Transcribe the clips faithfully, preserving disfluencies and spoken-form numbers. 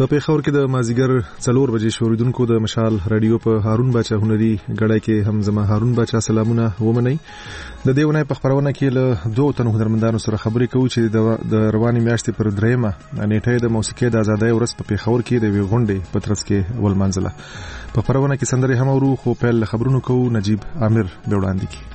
په پیښور کې د مازیګر څلور بجې شوریدونکو د مشال رادیو په هارون باچا هنري غړای کې هم زما هارون باچا سلامونه ومني. د دې ونې په خبرونه کې له دوه تنو هنرمندانو سره خبرې کوو چې د رواني میاشتې پر دریمه نیټه د موسیقي د ازادۍ ورځ په پیښور کې د وی غونډې په ترڅ کې ولمنځله. په خبرونه کې سندري هم ورو خو په خبرونو کوو نجیب عامر به وړاندې کی.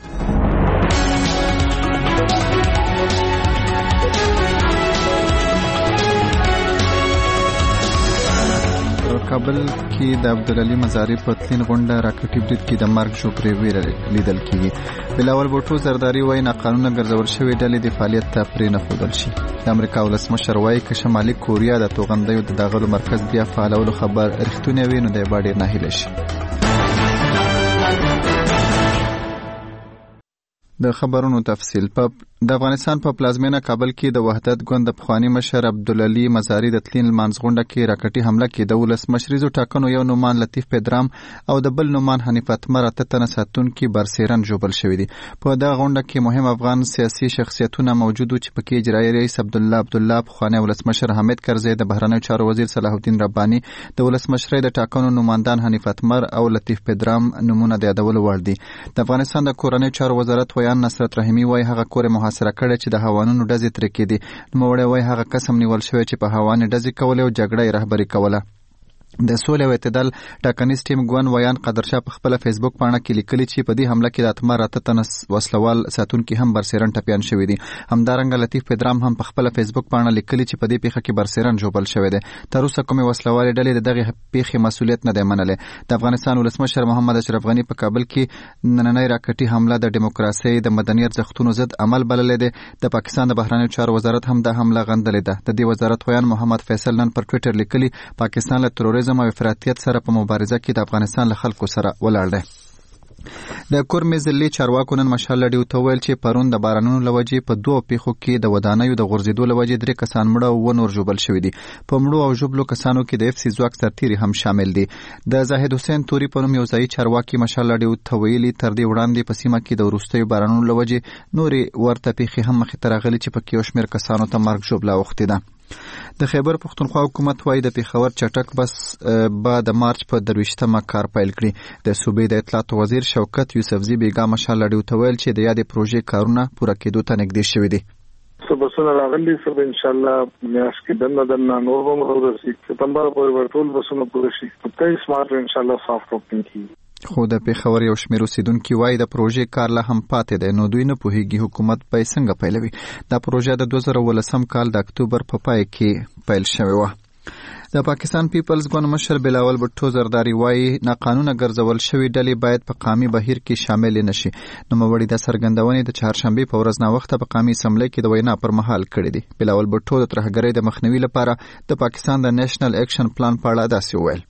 کابل کې د عبدالعلی مزاری په تلین غونډه راکټي برید کې د مرګ شوپري ویره لیدل کیږي. بلاول بوټو زرداری وایي ناقانونه ګرځول شوی ډلې د فعالیت ته پرې نه ښودل شي. د امریکا ولسمشر وایي که شمالي کوریا د توغندیو د داغلو مرکز بیا فعالولو خبر رښتونی وي نو دی به ډېر ناهیلی شي. د خبرونو تفصیل. په د افغانستان په پلازمینه کابل کې د وحدت ګوند د پخوانی مشر عبدالعلی مزاری د تلین لمانځغونډه کې راکټي حمله کې د ولسمشریزو ټاکنو یو نومان لطیف پدرام او د بل نومان حنیف اتمر اته تنه ساتونکي برسیرن جوبل شوی دي. په دغه غونډه کې مهم افغان سیاسي شخصیتونه موجود چې پکې اجرایي رئیس عبدالله عبدالله، پخوانی ولسمشر حامد کرزی، د بهرنیو چارو وزیر صلاح الدین رباني، د ولسمشری د ټاکنو نوماندان حنیف اتمر او لطیف پدرام نمونه د یادولو وړ دي. د افغانستان د کورنیو چارو وزارت ویان نصرت رحیمی وایي هغه کور محاصره کړی چې د هوانونو ډزې ترې کېدي. نوموړی وایي هغه قسم نیول شوی چې په هوانې ډزې کولې او جګړه یې رهبري کوله. د سولې او اعتدال ټاکنیز ټیم ګوند ویان قدرشاه په خپل فیسبوک پاڼه کې لیکلي چې په دې حمله کې د اتمر اته تنه وسلوال ساتونکي هم برسیرن ټپیان شوي دي. همدارنګه لطیف پدرام هم په خپل فیسبوک پاڼه لیکلي چې په دې پیښه کې برسیرن جوبل شوی دی. تر اوسه کومې وسلوالې ډلې د دغې پیښې مسؤلیت نه دی منلی. د افغانستان ولسمشر محمد اشرف غني په کابل کې نننۍ راکټي حمله د ډیموکراسۍ د مدني ارزښتونو ضد عمل بللی دی. د پاکستان د بهرنیو چارو وزارت هم د حمله غندلې ده. د دې وزارت ویان محمد فیصل نن پر ټویټر لیکلي پاکستان له تروریزم او افراطیت سره په مبارزه کې د افغانستان له خلکو سره ولاړ دی. د کورمې ضلعي چارواکو نن مشال لډیو ته ویل چې پرون د بارانونو له وجې په دوه پیښو کې د ودانیو د غورځېدو له وجې درې کسان مړه او اووه نور ژوبل شوي دي. په مړو او ژوبلو کسانو کې د اف سي ځواک سرتیري هم شامل دي. د زاهد حسین توري په نوم یو ځایي چارواکي مشال لډیو ته ویلي تر دې وړاندې په سیمه کې د وروستیو بارانونو له وجې نورې ورته پیښې هم مخې ته راغلي چې پکې یو شمېر کسانو ته مرګ ژوبله اوښتې ده. د خیبر پښتونخوا حکومت وایي د پیښور چټک بس به د مارچ په درویشتمه کار پیل کړي. د صوبې د اطلاعاتو وزیر شوکت یوسفزي بیګا مشال لډیو ته ویل چې د یادې پروژې کارونه پوره کېدو ته نږدې شوي دي. څه بسونه راغلي څه ان شاء الله میاشت کې دنه دنه نور به مو ورسي سپتمبر پورې ټول بسونه پوره شي. تیس مارچ ان شاء الله سافټ اوپن کیږي. خو د پیښور یو شمېر اوسیدونکي وایي د پروژې کار لا هم پاتې دی نو دوی نه پوهېږي حکومت به یې څنګه پیلوي. دا پروژه د دوه زره اوولسم کال د اکتوبر په پای کې پیل شوې وه. د پاکستان پیپلز ګوند مشر بلاول بوټو زرداری وایي ناقانونه ګرځول شوي ډلې باید په قامي بهیر کې شامل نشي. نوموړي د څرګندونې د چهارشنبې په ورځ ناوخته په قامي اسمبلۍ کې د وینا پر مهال کړې دي. بلاول بوټو د ترهګرۍ د مخنیوي لپاره د پاکستان د نیشنل اکشن پلان په اړه داسې وویل.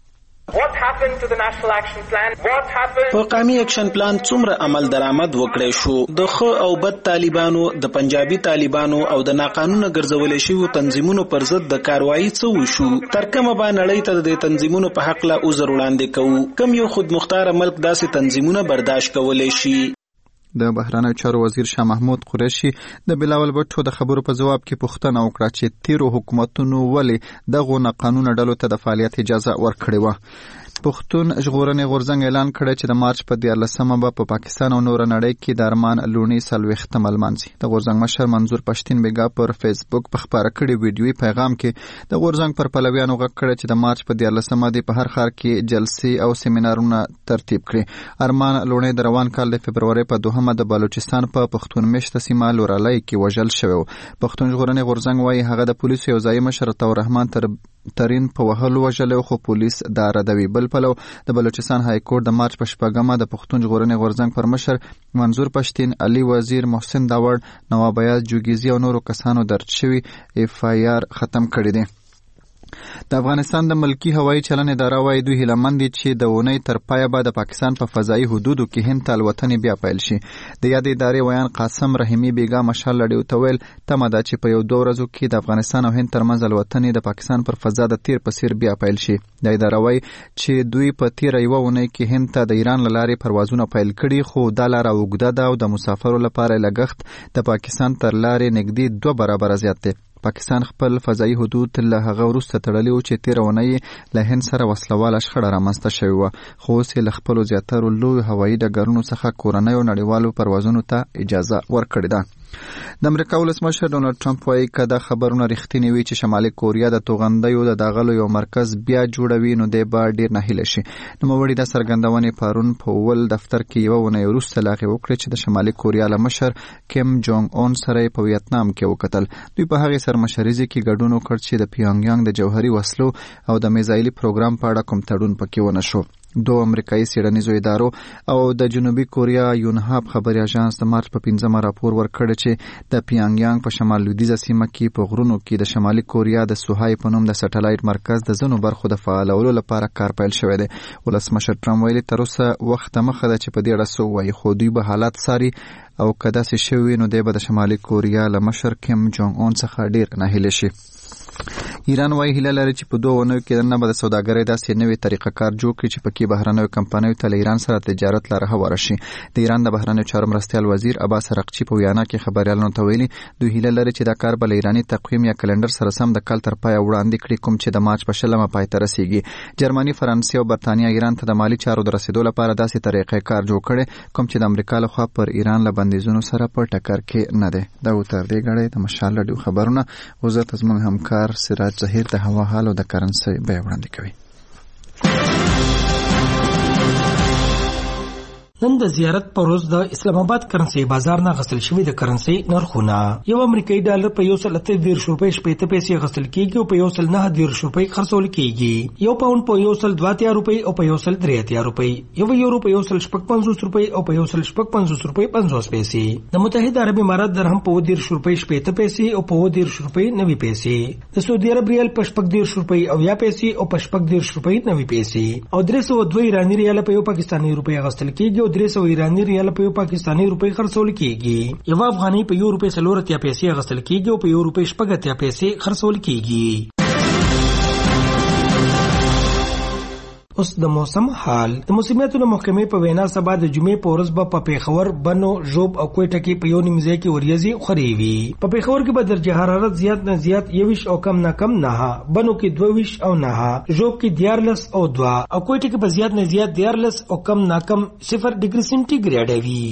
په قومي اکشن پلان څومره عمل درآمد وکړی شو. د ښه او بد طالبانو، د پنجابي طالبانو او د ناقانونه ګرځولې شویو تنظیمونو پر ضد د کاروایی څه وشو. تر کومه به نړۍ ته د تنظیمونو په حق له عذر وړاندې کوو. کوم یو خودمختار ملک داسې تنظیمونه برداشت کولی شي؟ د بهرنیو چارو وزیر شاه محمود قریشي د بلاول بوټو د خبرو په جواب کې پوښتنه وکړه چې تیرو حکومتونو ولې دغو ناقانونه ډلو ته د فعالیت اجازه ورکړې وه. پښتون ژغورنې غورځنګ اعلان کړی چې د مارچ په دیارلسمه به په پاکستان او نور نړۍ کې د ارمان لوڼي څلوېښتم لمانځي. د غورځنګ مشر منظور پښتین بیګا پر فیسبوک په خپاره کړي ویډیوي پیغام کې د غورځنګ پر پلویانو غږ کړی چې د مارچ په دیارلسمه د په هر ښار کې جلسې او سیمینارونه ترتیب کړي. ارمان لوڼي د روان کال د فبرورۍ په دوهمه د بلوچستان په پښتون مشته سیمه لورالۍ کې وژل شوی و. پښتون ژغورنې غورځنګ وایي هغه د پولیسو یو ځایي مشر عطا الرحمن تر ترین په وهلو وژلی خو پولیس دا ردوي. بل پلو د بلوچستان های کورټ د مارچ په شپږمه د پښتون ژغورنې غورځنګ پر مشر منظور پښتین، علي وزیر، محسن داوړ، نواب ایاز جوګیزي او نورو کسانو درج شوي اف آی آر ختم کړی دی. د افغانستان د ملکی هوایي چلن اداره وایي دوی هیلهمند دي چې د اونۍ تر پایه به د پاکستان په فضایي حدودو کې هند ته الوتنې بیا پیل شي. د یادې ادارې ویان قاسم رحیمي بیګا مشال لډیو ته ویل تمه ده چې په یو دوه ورځو کې د افغانستان او هند ترمنځ الوتنې د پاکستان پر فضا د تیر په څیر بیا پیل شي. د اداره وایي چې دوی په تیره یوه اونۍ کې هند ته د ایران له لارې پروازونه پیل کړي خو دا لاره اوږده ده او د مسافرو لپاره لګښت د پاکستان تر لارې نږدې دوه برابره زیات دی. پاکستان خپل فضایي حدود له هغه وروسته تړلي و چې تېره اونۍ له هند سره وسلواله شخړه رامنځته شوې وه، خو اوس یې له خپلو زیاترو لویو هوایي ډګرونو څخه کورنیو نړیوالو پروازونو ته اجازه ورکړې ده. د امریکا ولسمشر ډونالډ ټرمپ وایي که دا خبرونه رښتینې وي چې شمالي کوریا د توغندیو د داغلو یو مرکز بیا جوړوي نو دی به ډېر ناهیله شي. نوموړي دا څرګندونې پرون په اول دفتر کې یوه اونۍ وروسته لا هغې وکړې چې د شمالي کوریا له مشر کیم جونګ اون سره یې په ویتنام کې وکتل. دوی په هغې سرمشریزې کې ګډون وکړ چې د پیونګیانګ د جوهري وسلو او د میزایلي پروګرام په اړه کوم تړون پکې ونه شو. دو امریکایي څېړنیزو ادارو او د جنوبي کوریا یونهاب خبري اژانس د مارچ په پنځمه راپور ورکړی چې د پیانګیانګ په شمال لویدیځه سیمه کې په غرونو کې د شمالي کوریا د سوهای په نوم د سټلایټ مرکز د ځینو برخو د فعالولو لپاره کار پیل شوی دی. ولسمشر ټرمپ ویلي تر اوسه وخت مخه ده چې په دې اړه څه ووایي، خو دوی به حالات څاري او که داسې شوي نو دی به د شمالي کوریا له مشر کیم جونګ اون څخه ډېر ناهیلی شي. ایران وايي هیله لري چې په دوه اونیو کې دننه به د سوداګرۍ داسې نوې طریقه کار جوړ کړي چې پکې بهرنیو کمپنیو ته له ایران سره تجارت لاره هواره شي. د ایران د بهرنیو چارو مرستیال وزیر عباس رقچي په وینا کې خبریالانو ته ویلي دوی هیله لري چې دا کار به له ایراني تقویم یا کلندر سره سم د کال تر پایه وړاندې کړي، کوم چې د مارچ په شلمه پای ته رسیږي. جرمني، فرانسې او برتانیا ایران ته د مالي چارو د رسیدو لپاره داسې طریقې کار جوړ کړي کوم چې د امریکا لخوا پر ایران له بندیزونو سره په ټکر کې نه دی. دا و تر دې غړې د مشال رادیو خبرونه وزارت زموږ همکار سراج ظهیر د هوا حال او د کرنسي بیه وړاندې کوي. نن د زیارت پر ورځ د اسلام آباد کرنسي بازار نه غسل شوی د کرنسي نرخونه یو امریکایي ډالر په یو سل اته دیرش روپۍ شپېته پیسې غسل کیږي او په یو سل نه دیرش روپۍ خرڅول کیږي. یو پاوند په یو سل دوه اتیا روپۍ او په یو سل درې اتیا روپۍ، یو یورو په یو سل شپږ پنځوس روپۍ او په یو سل شپږ پنځوس روپۍ پنځوس پیسې. د متحده عرب امارات درهم په اووه دیرش روپۍ شپېته پیسې او په اووه دیرش روپۍ نوي پیسې. د سعودي عرب ریال په شپږ دیرش روپۍ اویا پیسې او په شپږ دیرش روپۍ نوي پیسې او درې سوه دوه ایراني ریال په یو پاکستاني روپۍ غسل کیږي او درې سوه ایراني ریال په یو پاکستاني روپۍ خرڅول کیږي. یو افغاني په یو روپۍ څلور اتیا پیسې غسل کیږي او په یو روپۍ شپږ اتیا پیسې خرڅول کیږي. اوس د موسم حال. د موسمیاتو د محکمې په وینا سبا د جمعې په ورځ به په پیښور، بنو، ژوب او کوټه کې په یو نیم ځای کې وریځې خورې وي. په پیښور کې به درجه حرارت زیات نه زیات یویش او کم نه کم نه، بنو کې دوه او نه، ژوب کې دیارلس او دوه او کوټه کې به زیات نه زیات دیارلس او کم نه کم صفر ډیګري سنټیګریډ وي.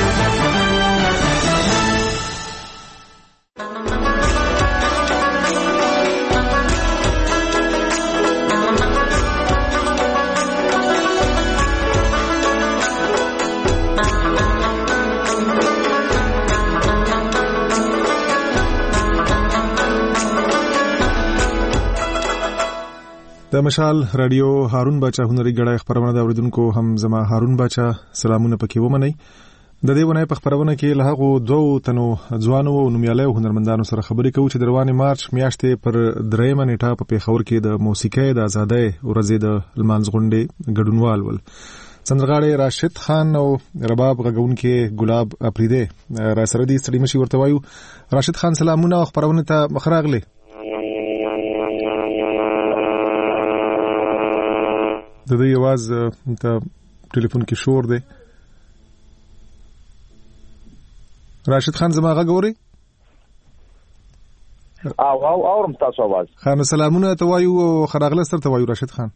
د مشال رادیو هارون باچا هنري غړای خبرونه د اوریدونکو هم زما هارون باچا سلامونه پکې ومني. د دې ونې په خبرونه کې له هغه دوه تنو ځوانو او نومیالیو هنرمندانو سره خبرې کوو چې د روانې مارچ میاشتې پر درېمه نیټه په پیښور کې د موسیقۍ د آزادۍ ورځې د لمانځغونډې ګډونوال ول. سندرغاړي راشد خان او رباب غږونکي ګلاب اپریده را سره دي ستړي مشي ورته وایو. راشد خان سلامونه خبرونه ته مخراغله. د دې आवाज ته ټلیفون کې شور دی. راشد خان زما غږ اوري؟ او او اورم تاسو आवाज. خان سلامونه ته وایو او خراغله سره ته وایو راشد خان.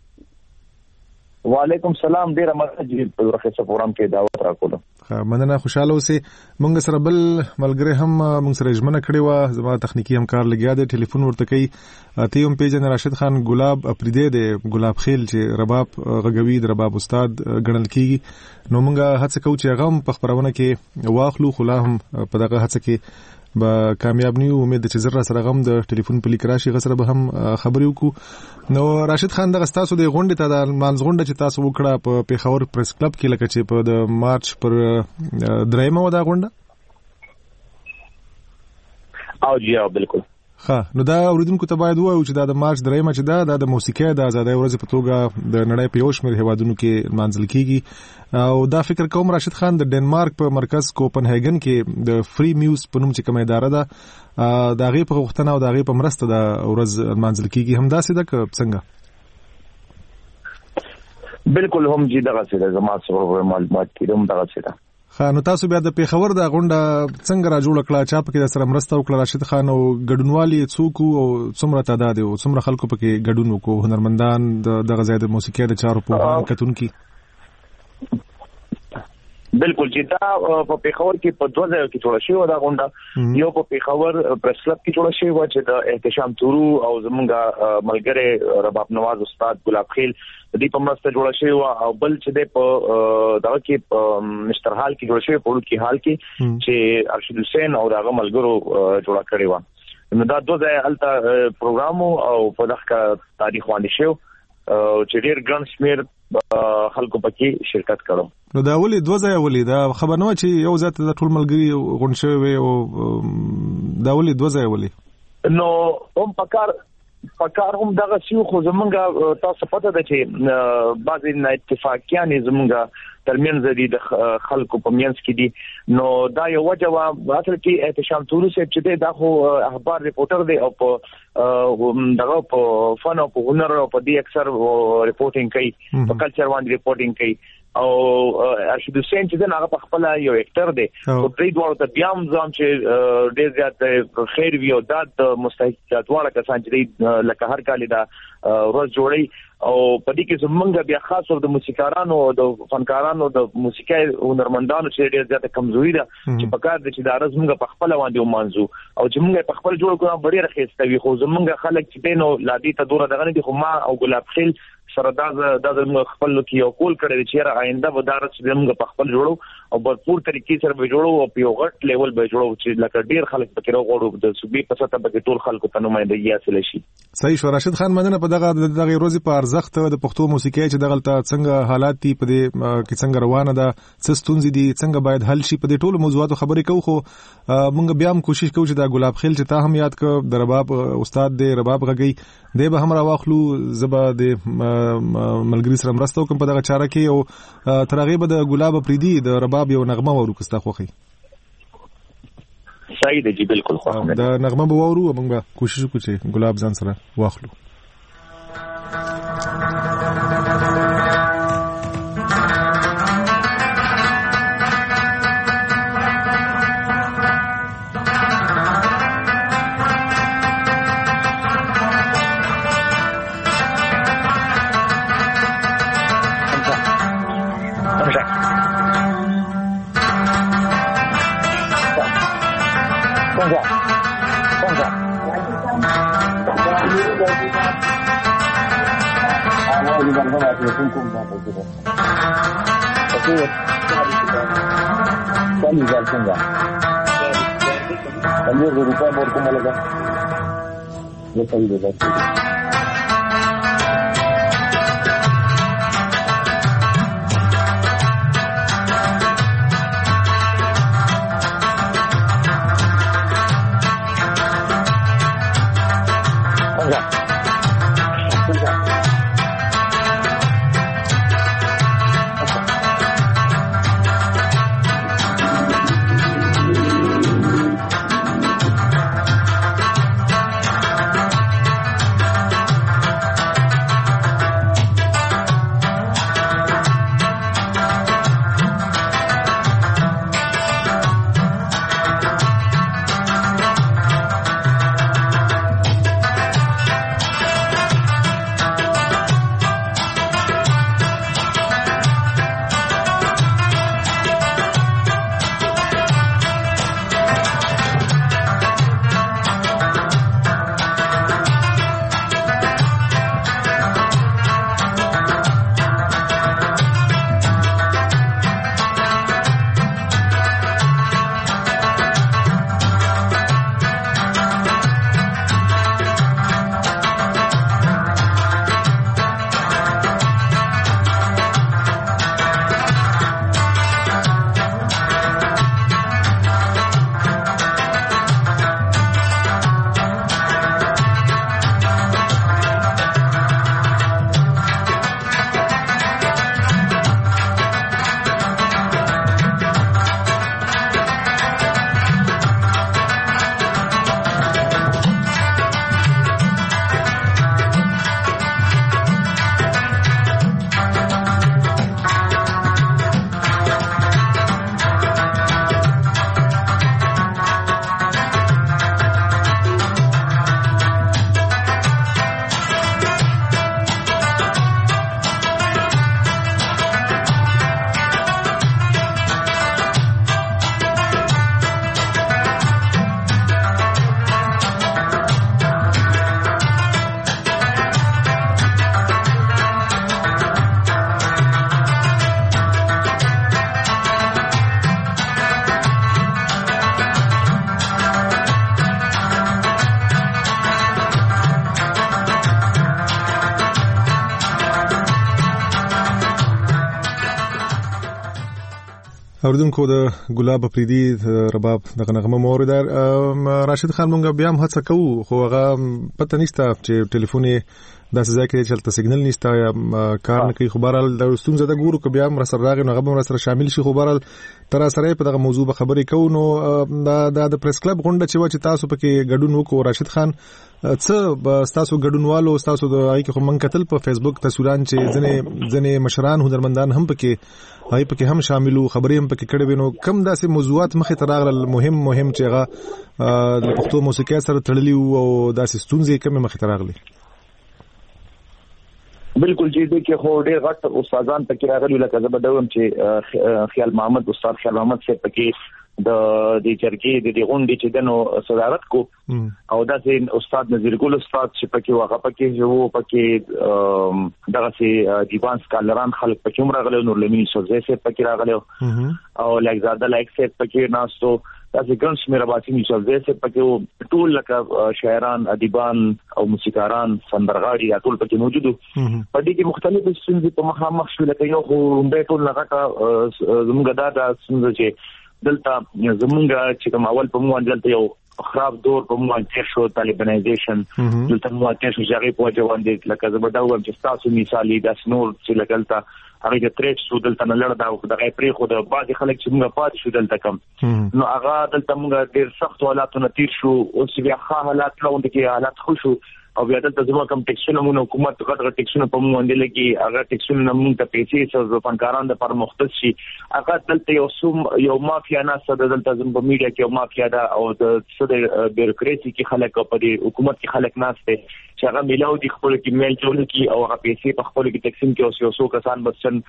وعلیکم سلام، ډیر مننه په ورخه پروګرام کې دعوت راکولم. مننه، خوشاله اوسئ. مونږ سره بل ملګری هم مونږ سره ژمنه کړې و، زما تخنیکی همکار لګیا دی، ټلیفون ورته کوي. ته هم پیژنې راشد خان ګلاب اپریده دی، ګلاب خیل چې رباب غږوي، د رباب استاد ګڼل کیږي. نو مونږ هڅه کوو چې هغه هم په خبرونه کې واخلو، خو لا هم په دغه هڅه کې به کامیاب نیو. امید چې زر سره غم د ټلیفون په لیک راشي غسر به هم خبرې وکړو. نو راشد خان دغه تاسو د غونډې ته د مانځغونډه چې تاسو وکړه په پیښور پریس کلب کې لکه چې په د مارچ پر درېمه و دا غونډه او جی او بالکل ها. نو دا اوریدونکو ته باید وایو چې دا د مارچ درېمه چې دا د موسیقۍ د آزادۍ ورځ په توګه د نړۍ په یو شمېر هیوادونو کې مانځل کیږي. او دا فکر کوم راشد خان د ډنمارک په مرکز کوپنهاګن کې د فری میوز په نوم چې کومه اداره ده د هغې په غوښتنه او د هغې په مرسته د ورځ مانځل کیږي. همداسې ده که څنګه؟ بالکل هم جی دغه څه ده، زما سره معلومات کې هم دغه څه ده. خا نو تاسو بیا د پیښور د غونډه څنګه را جوړ کړه چا پکې سره مرسته وکړه راشد خان او ګډونوالي څوک او څومره تعداد او څومره خلکو پکې ګډون وکړو هنرمندان د غزا د موسیقي د چارو په کتونکي بالکل چې دا په پیښور کې په دوه ځایو کې جوړه شوې دا غونډه یو په پیښور پریس کلب کې جوړه شوې و چې د احتشام تورو او زمونږ ملګری رباب نواز استاد ګلاب خیل د دې په مرسته جوړه شوې و او بل چې د په دغه کې مستر حال کې جوړه شوې په وړو کې حال کې چې ارشد حسین او دغه ملګرو جوړه کړې و نو دا دوه ځای الته پروګرام او په دغه تاریخ باندې شو چې ډېر ګڼ شمېر خلکو پکې شرکت کړو. نو دا ولې دوه ځای ولې دا خبر نه و چې یو ځای د ټول ملګری غونډ شوی او دا ولې دوه ځای ولې نو هم پکار پکار هم دغه شیو خو زمونږ تاسو پته ده چې بعضی نه اتفاقیان زمونږ ترمنځ د خلکو په منځ کې دي نو دا یو وجه وا اصل کې احتشام تورو سره چې دا خو اخبار ریپورټر دی او په دغه په فن او په هنر او په دې اکثر ریپورټینګ کوي په کلچر باندې ریپورټینګ کوي او ارشد حسین چې دا هغه په خپل یو اکټر دی او پرې دوه ته بیا هم ځم چې ډېر زیات خیر وی او د مستحقات واړه کسان چې لکه هر کال دا ورځ جوړي او په دې کې زمونږ بیا خاص او د موسیقارانو او د فنکارانو د موسیقي هنرمندانو چې ډېر زیات کمزوري ده چې په کار د چې دا زمونږ په خپل باندې ومانځو او چې موږ په خپل جوړ کړو ډېر ښه وي خو زمونږ خلک چې دینو لادي ته دوره دغه نه دي خو ما او ګلاب خیل سره دا د خپل کې یو کول کړی چې را آینده ودارت چې موږ په خپل جوړو او برپور طریقې سره به جوړو او په یو غټ لیول به جوړو چې لکه ډیر خلک پکې راغورو د صوبې په سطح باندې ټول خلکو ته نمائندګي حاصل شي. صحیح شو. راشد خان مننه په دغه دغه ورځې په ارزښت د پښتو موسیقي چې دغه څنګه حالات دي په دې کې څنګه روانه ده څه ستونزې دي څنګه باید حل شي په دې ټولو موضوعاتو خبرې کوو خو موږ بیا هم کوشش کوو چې دا ګلاب خیل چې تا هم یاد ک د رباب استاد دی رباب غږی دی به هم راواخلو زبا د ملګری سره مرسته وکم په دغه چاره کې او تر هغه به د ګلاب پریدي د رباب یو نغمه ورو کستا خوخي. صحیح دی جی بالکل خو دا نغمه به ورو موږ به کوشش وکړو چې ګلاب ځان سره واخلو. اوردونکو د ګلاب افریدي رباب دغه نغمه مورد راشد خان مونږ بیا هم هڅه کوو خو هغه پته نشته چې ټلیفون داسې ځای کې چلته سیګنل نشته یا کار نه کوي. خو بهرحال د ستونزه د ګورو که بیا هم راسره راغی نو هغه به هم راسره شامل شي. خو بهرحال تر سره په دغه موضوع به خبرې کوو. نو دا د پریس کلب غونډه چې و چې تاسو پکې ګډون وکړو راشد خان څه به ستاسو ګډونوالو ستاسو د هغې کې خو موږ کتل په فیسبوک تصویران چې ځینې ځینې مشران هنرمندان هم پکې هغې پکې هم شامل وو خبرې هم پکې کړې وې. نو کوم داسې موضوعات مخې ته راغلل مهم مهم چې هغه د پښتو موسیقۍ سره تړلي وو او داسې ستونزې کومې مخې ته راغلي؟ بالکل چې دې کې خو ډېر غټ استادان پکې راغلي لکه زه به دوم چې خیال محمد استاد خیال محمد صاحب پکې د دې چرګې د دې غونډې چې دنو صدارت کو او داسې استاد نذیر ګل استاد چې پکې واغه پکې وو پکې دغه سي دیوان سکالران خلک پکې هم راغلي نور لمین سوزه صاحب پکې راغلي او لګزاده لایک صاحب پکې ناستو داسې ګڼ شمېره باسي سوزه صاحب پکې ټول لکه شاعران ادیبان او موسیقاران سندرغاړي ټول پکې موجود وو. په دې کې مختلف ستونزې په مخامخ شو لکه یو خو به ټول لغه زموږ دا د ستونزې چې دلته زمونږ چې کوم اول په موږ دلته یو خراب دور په موږ تیر شو طالبانایزیشن دلته موږ تیر شو چې په جوان دي لکه زه به دا وایم چې تاسو مثالي د سنور چې لګلته هغه د تریچ شو دلته نه لړ دا د غیپری خو د بعض خلک چې موږ پات شو دلته کم نو هغه دلته موږ ډیر سخت حالاتونه تیر شو او چې بیا ښه حالات راوند کې حالات خو شو او بیا دلته زموږ کم ټیکسونه مونږ حکومت غټ غټ ټیکسونه په مونږ باندې لګي هغه ټیکسونه مونږ ته پیسې څو فنکاران د پر مختص شي هغه دلته یو سوم یو مافیا نه سره دلته زموږ په میډیا کې یو مافیا ده او د سده بیروکراسي کې خلک په دې حکومت کې خلک ناشته چې هغه ملاو دي خپل کې میل چول کې او هغه پیسې په خپل کې تقسیم کې او څو کسان بسن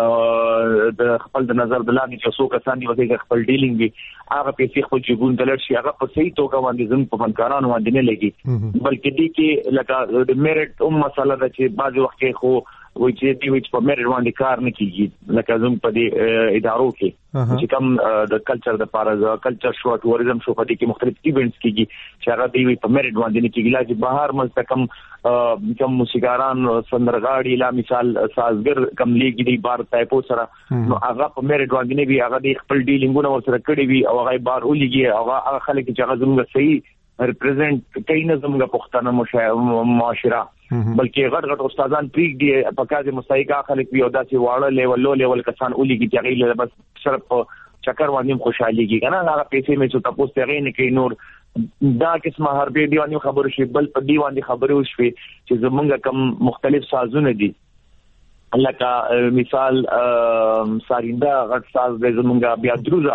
د خپل د نظر د لاندې چې څو کسان دی چې خپل ډیلینګ وي هغه پیسې خپل جیبون دلر شي هغه په صحیح توګه باندې زموږ په فنکارانو باندې نه لګي بلکې دې کې لکه د میرټ ام مسله ده چې بعض وخت کې خو وایي چې دی چې په میرټ باندې کار نه کیږي لکه زموږ په دې ادارو کې چې کوم د کلچر د پاره د کلچر شو ټوریزم شو په دې کې مختلف ایونټس کیږي چې هغه دی په میرټ باندې نه کیږي لکه بهر مستقم کوم موسیقاران سندرغاړي لا مثال سازګر کم لیګي دی بار ټایپو سره نو هغه په میرټ باندې نه وي هغه د خپل ډیلینګونه ورسره کړی وي او هغه بار ولګي او هغه خلک چې هغه زموږ صحیح ریپرزینټ کین زموږ پښتانه معاشره بلکې غټ غټ استادان پریک دی په کاږي مستحق خلک وي او داسې واړه لیول لو لیول کسان ولګي چې هغه بس صرف چکر باندې خوشحاليږي کنه هغه پیسې مې څه تاسو ته غي نه کوي نور دا قسمه هربي دیوانی خبرو شي بل په دیوانی خبرو شي چې زمونږ کم مختلف سازونه دي لکه مثال ساریندا غټ ساز د زمونږ بیا دروزه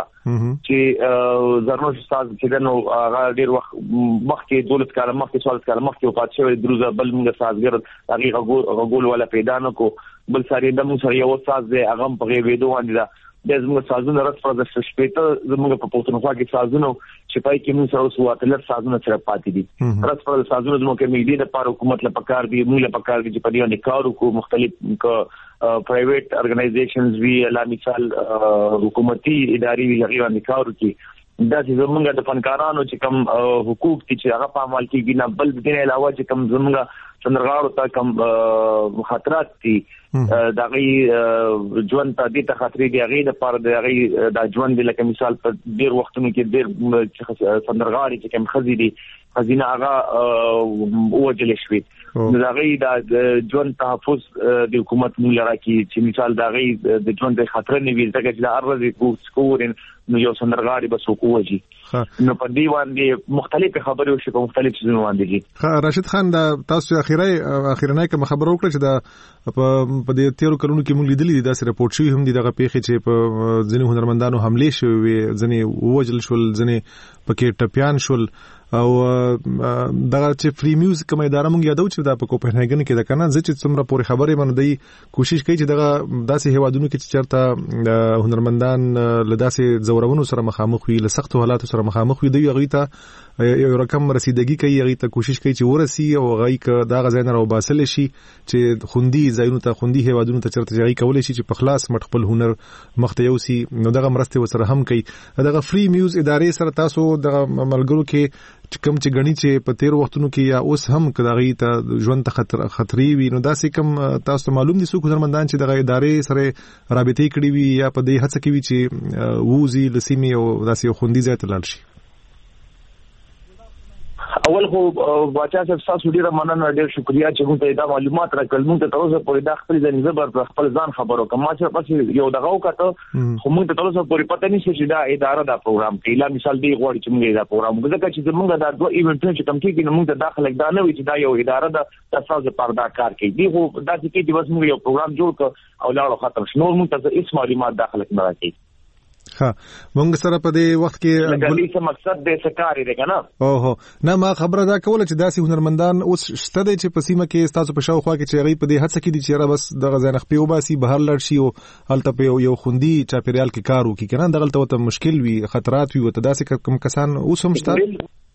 چې زرنوش ساز چې نو هغه ډیر وخت مخکې دولت کار مخکې سوال کار مخکې او پات شوی دروزه بل موږ سازګر هغه غول ولا پیدا نه کو بل ساریندا موږ سره یو ساز دی هغه په غوېدو باندې د زموږ سازونه رات پر د شپېته زموږ په پښتونخوا کې سازونه چې پای کې موږ سره وسواتل سازونه سره پاتې دي رات پر سازونه زموږ کې ملي د پاره حکومت له پکار دی موږ له پکار دی چې په دې باندې کار وکړو مختلف پرایویټ ارګنایزیشنز وی لا مثال حکومتي اداري وی هغه باندې کار وکړي دا چې زموږ د فنکارانو چې کوم حقوق دي چې هغه په عمل کې نه بل دې علاوه چې کوم زموږ سندرغاړو ته کوم خطرات دي دا غي ژوند ته دي ته خطرې دي غي د پر د غي د ژوند لکه مثال په ډیر وختونو کې ډیر سندرغاړي چې کوم خزي دي خزینه هغه وجل شوی دا غي د ژوند تحفظ د حکومت موږ راکې چې مثال دا غي د ژوند د خطر نه وي ځکه چې ارزي کو سکورین نو یو سندرغاړي بس وکوږي نو په دې باندې مختلف خبرې وشي په مختلف ځینو باندې دي. ها راشد خان دا تاسو اخیری اخیرنۍ کوم خبر وکړه چې دا په دې تیرو کلونو کې موږ لیدلې دا سره رپورټ شوی هم دي دغه پیښې چې په ځینو هنرمندانو حمله شوی ځینې ووجل شول ځینې پکې ټپيان شول او دغه چې فری میوزیک کومه اداره مونږ یادو چې دا په کوپنهاګن کې د کنه چې څومره پورې خبرې باندې کوشش کوي چې دغه داسې هوادونو کې چې چرته هنرمندان له داسې زورونو سره مخامخ وي له سخت حالاتو سره مخامخ وي دی هغه ته یو رقم رسیدګي کوي هغه ته کوشش کوي چې ورسي او هغه ک دا غزا نه راو باسل شي چې خوندي ځایونو ته خوندي هیوادونو ته چرته ځای کولای شي چې په خلاص مټ خپل هنر مخته یوسي نو دغه مرسته وسره هم کوي دغه فری میوز ادارې سره تاسو دغه ملګرو کې کم چې غني چې په تیر وختونو کې یا اوس هم کداغي ته ژوند ته خطر خطري وي نو داسې کم تاسو ته معلوم دي څوک هنرمندان چې دغه ادارې سره رابطې کړې وي یا په دې هڅه کوي چې ووزي لسیمي او داسې خوندي ځای ته لاړ شي اول خو بچا صاحب تاسو ډیره مننه ډیر شکریا چې موږ ته دا معلومات راکړل موږ ته تر اوسه پورې دا خپل ځان زبر خپل ځان خبرو کوم چې پس یو دغه وکړه خو موږ ته تر اوسه پورې پته نشته چې دا اداره دا پروګرام کوي لا مثال دی غوړي چې موږ دا پروګرام ځکه چې موږ دا دوه ایونټونه چې کوم کېږي موږ ته داخله دا نه وي چې دا یو اداره ده تاسو په دا کار کوي دی خو دا چې کې د موږ یو پروګرام جوړ کړ او لاړو ختم شنو موږ ته هیڅ معلومات داخله نه راځي ها مونږ سره په دې وخت کې لګالي څه مقصد دې سکاري دی کنه اوه نه ما خبره دا کوله چې داسې هنرمندان اوس شته دي چې په سیمه کې تاسو په شاوخوا کې چې غي په دې هڅه کې دي چې را بس د غزا نخ په وباسي بهر لړ شي او هلته په یو خوندي چاپیریال کې کار وکړي کنه دغلته ته مشکل وي خطرات وي او ته داسې کوم کسان اوس هم شته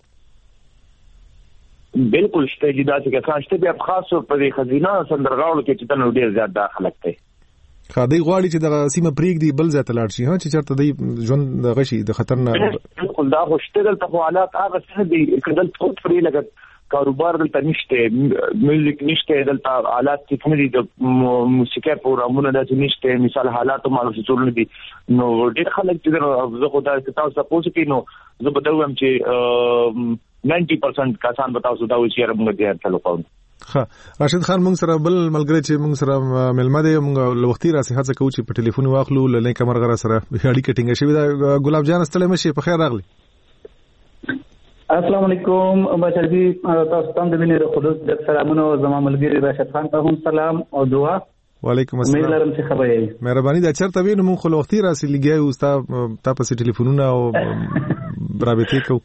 بالکل شته چې داسې کسان شته بیا خاص په دې خزینه سندرغاړو کې چې تنو ډیر زیات داخله کوي خاطی غواړي چې د سیمه پریګ دی بل ځای ته لاړ شي ها چې چرته دی ژوند غشي د خطر نه بالکل دا خوشته دلته خو حالات هغه څه دي کله ټول فری لګت کاروبار دلته نشته میوزیک نشته دلته حالات چې کوم دي د موسیقي پروګرامونه د نشته مثال حالات مالو چې ټول دي نو ډېر خلک چې زه خو دا تاسو تاسو کې نو زه به دا وایم چې نود پرسنټ کسان به تاسو دا وایي چې موږ دې تلو کوو ها راشد خان مونږ سره بل ملګری چې مونږ سره ملمه دی مونږ لوختي راسي هڅه کوو چې په ټلیفون واخلو لنې کمر غره سره اړیکه ټینګه شي دا ګلاب جان ستړی مشي په خیر راغلی السلام علیکم بچی تاسو ته د وینې خدوس د سلامونو زما ملګری راشد خان ته هم سلام او دعا وعلیکم السلام مې لرم چې خبرې مهرباني دا چرته وینم مونږ لوختي راسي لګي او تاسو په ټلیفونونه او رابطې کوو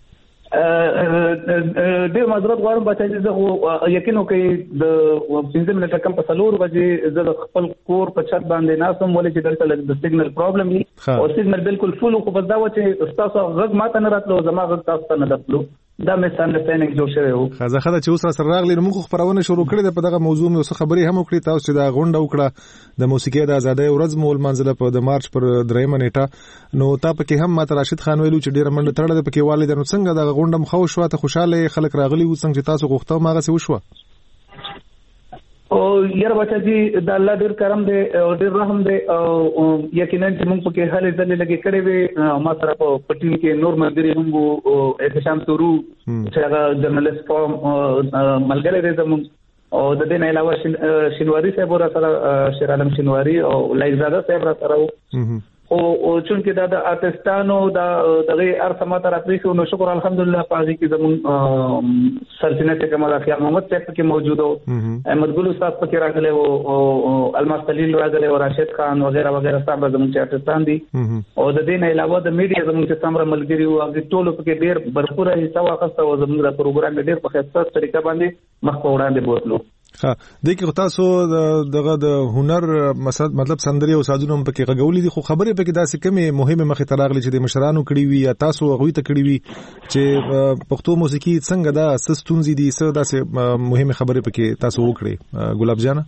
ډېر معذرت غواړم بچی زه یقین کوي د پنځه منټه کم په څلور بجې زه د خپل کور په چت باندې ناسم ولې چې دلته د سیګنل پرابلم وي او سیګنل بالکل فول خو بس دا و چې تاسو غږ ماته نه راتلو زما غږ تاسو ته نه راتلو دا مې سندرستانډینګ جوړ شوی وو خزه خزه چې اوس سره راغلی نو موږ خبرونه شروع کړې ده په دغه موضوع مې اوس خبرې هم وکړې تاسو چې دا غونډه وکړه د موسیقي د ازادۍ ورځ مول منځله په د مارچ پر درېمه نیټه نو تا پکې هم ماته راشد خان ویلو چې ډیره منډه تړله پکې والدینو څنګه د غونډه مخو شو ته خوشاله خلک راغلي و څنګه چې تاسو غوښتو ماغه څه وشو او یاره بچا جی د الله ډیر کرم دی او ډیر رحم دی او یقینا چې موږ پکې هلې ځلې لګې کړې وي ما سره په پټین کې نور ملګری هم وو احتشام تورو چې هغه جرنالست فورم ملګری دی زموږ او د دې نه علاوه شینواری صاحب را سره شیر عالم شینواری او لایزاده صاحب را سره وو او چون کې دا د آرټستانو دا دغه ارسمات راپریښو نو شکر الحمدلله پاږي کې زمون سرچینه ته کومه راخیا محمد صاحب کې موجود او احمد ګل استاد پکې راغله او الماس خلیل راغله او راشد خان وغیرہ وغیرہ صاحب زمون چې آرټستان دي او د دې نه علاوه د میډیا زمون چې څومره ملګری او هغه ټول پکې ډیر برپوره حصہ واخیسته او زمون د پروګرام ډیر په خاصه طریقه باندې مخ په وړاندې بوتلو ها د کې تاسو دغه د هنر مطلب سندري او سازونه پکې غږولې دي خو خبره پکې داسې کمه مهمه مخه تراغلي چې د مشرانو کړی وي یا تاسو غوي ته کړی وي چې پښتو موسیقي څنګه دا سستونزي دي څه داسې مهمه خبره پکې تاسو وکړي ګلاب جان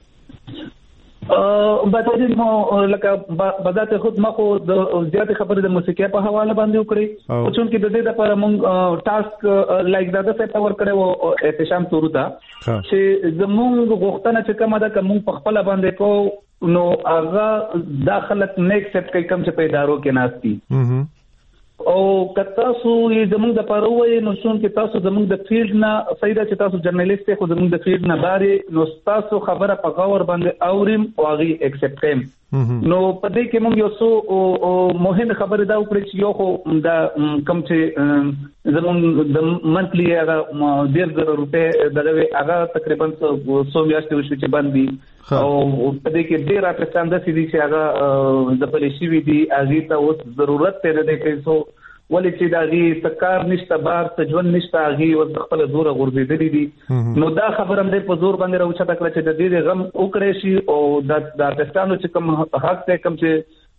ا بتاجي مو لکه بدات خود ما خو د زیات خبره د موسیقي په حواله باندې وکړي او چون کې د دې لپاره موږ ټاسک لایک دا د څه پاور کړو او احتشام تورو دا چې زموږ غوښتنه چې کومه ده کوم په خپل باندې کو نو هغه داخلت نیک سټ کوي کوم چې په ادارو کې ناشتي او کتا سو یې زموږ د پروي نو څون کې تاسو زموږ د فیلډ نه سیدا چې تاسو جرنالیست خو زموږ د فیلډ نه باري نو تاسو خبره په غور باندې اورم او هغه ایکسپټ کړم نو په دې کې موږ یو څو مهم خبره دا وکړه چې یو خو دا کم چې زموږ د منثلی هغه ډیر زره روپے دغه هغه تقریبا څو میاشتې وشو چې باندې او په دې کې ډیر اپستان د سړي چې هغه د پلیشي وی دي هغه ته اوس ضرورت ته د پیسو ولې چې دا غي سکار نشته بار تجون نشته غي او خپل زور غورځېدلې دي نو دا خبره هم په زور باندې راوچته کړ چې د دې غم وکړې شي او د د پاکستانو چې کوم حق ته کوم چې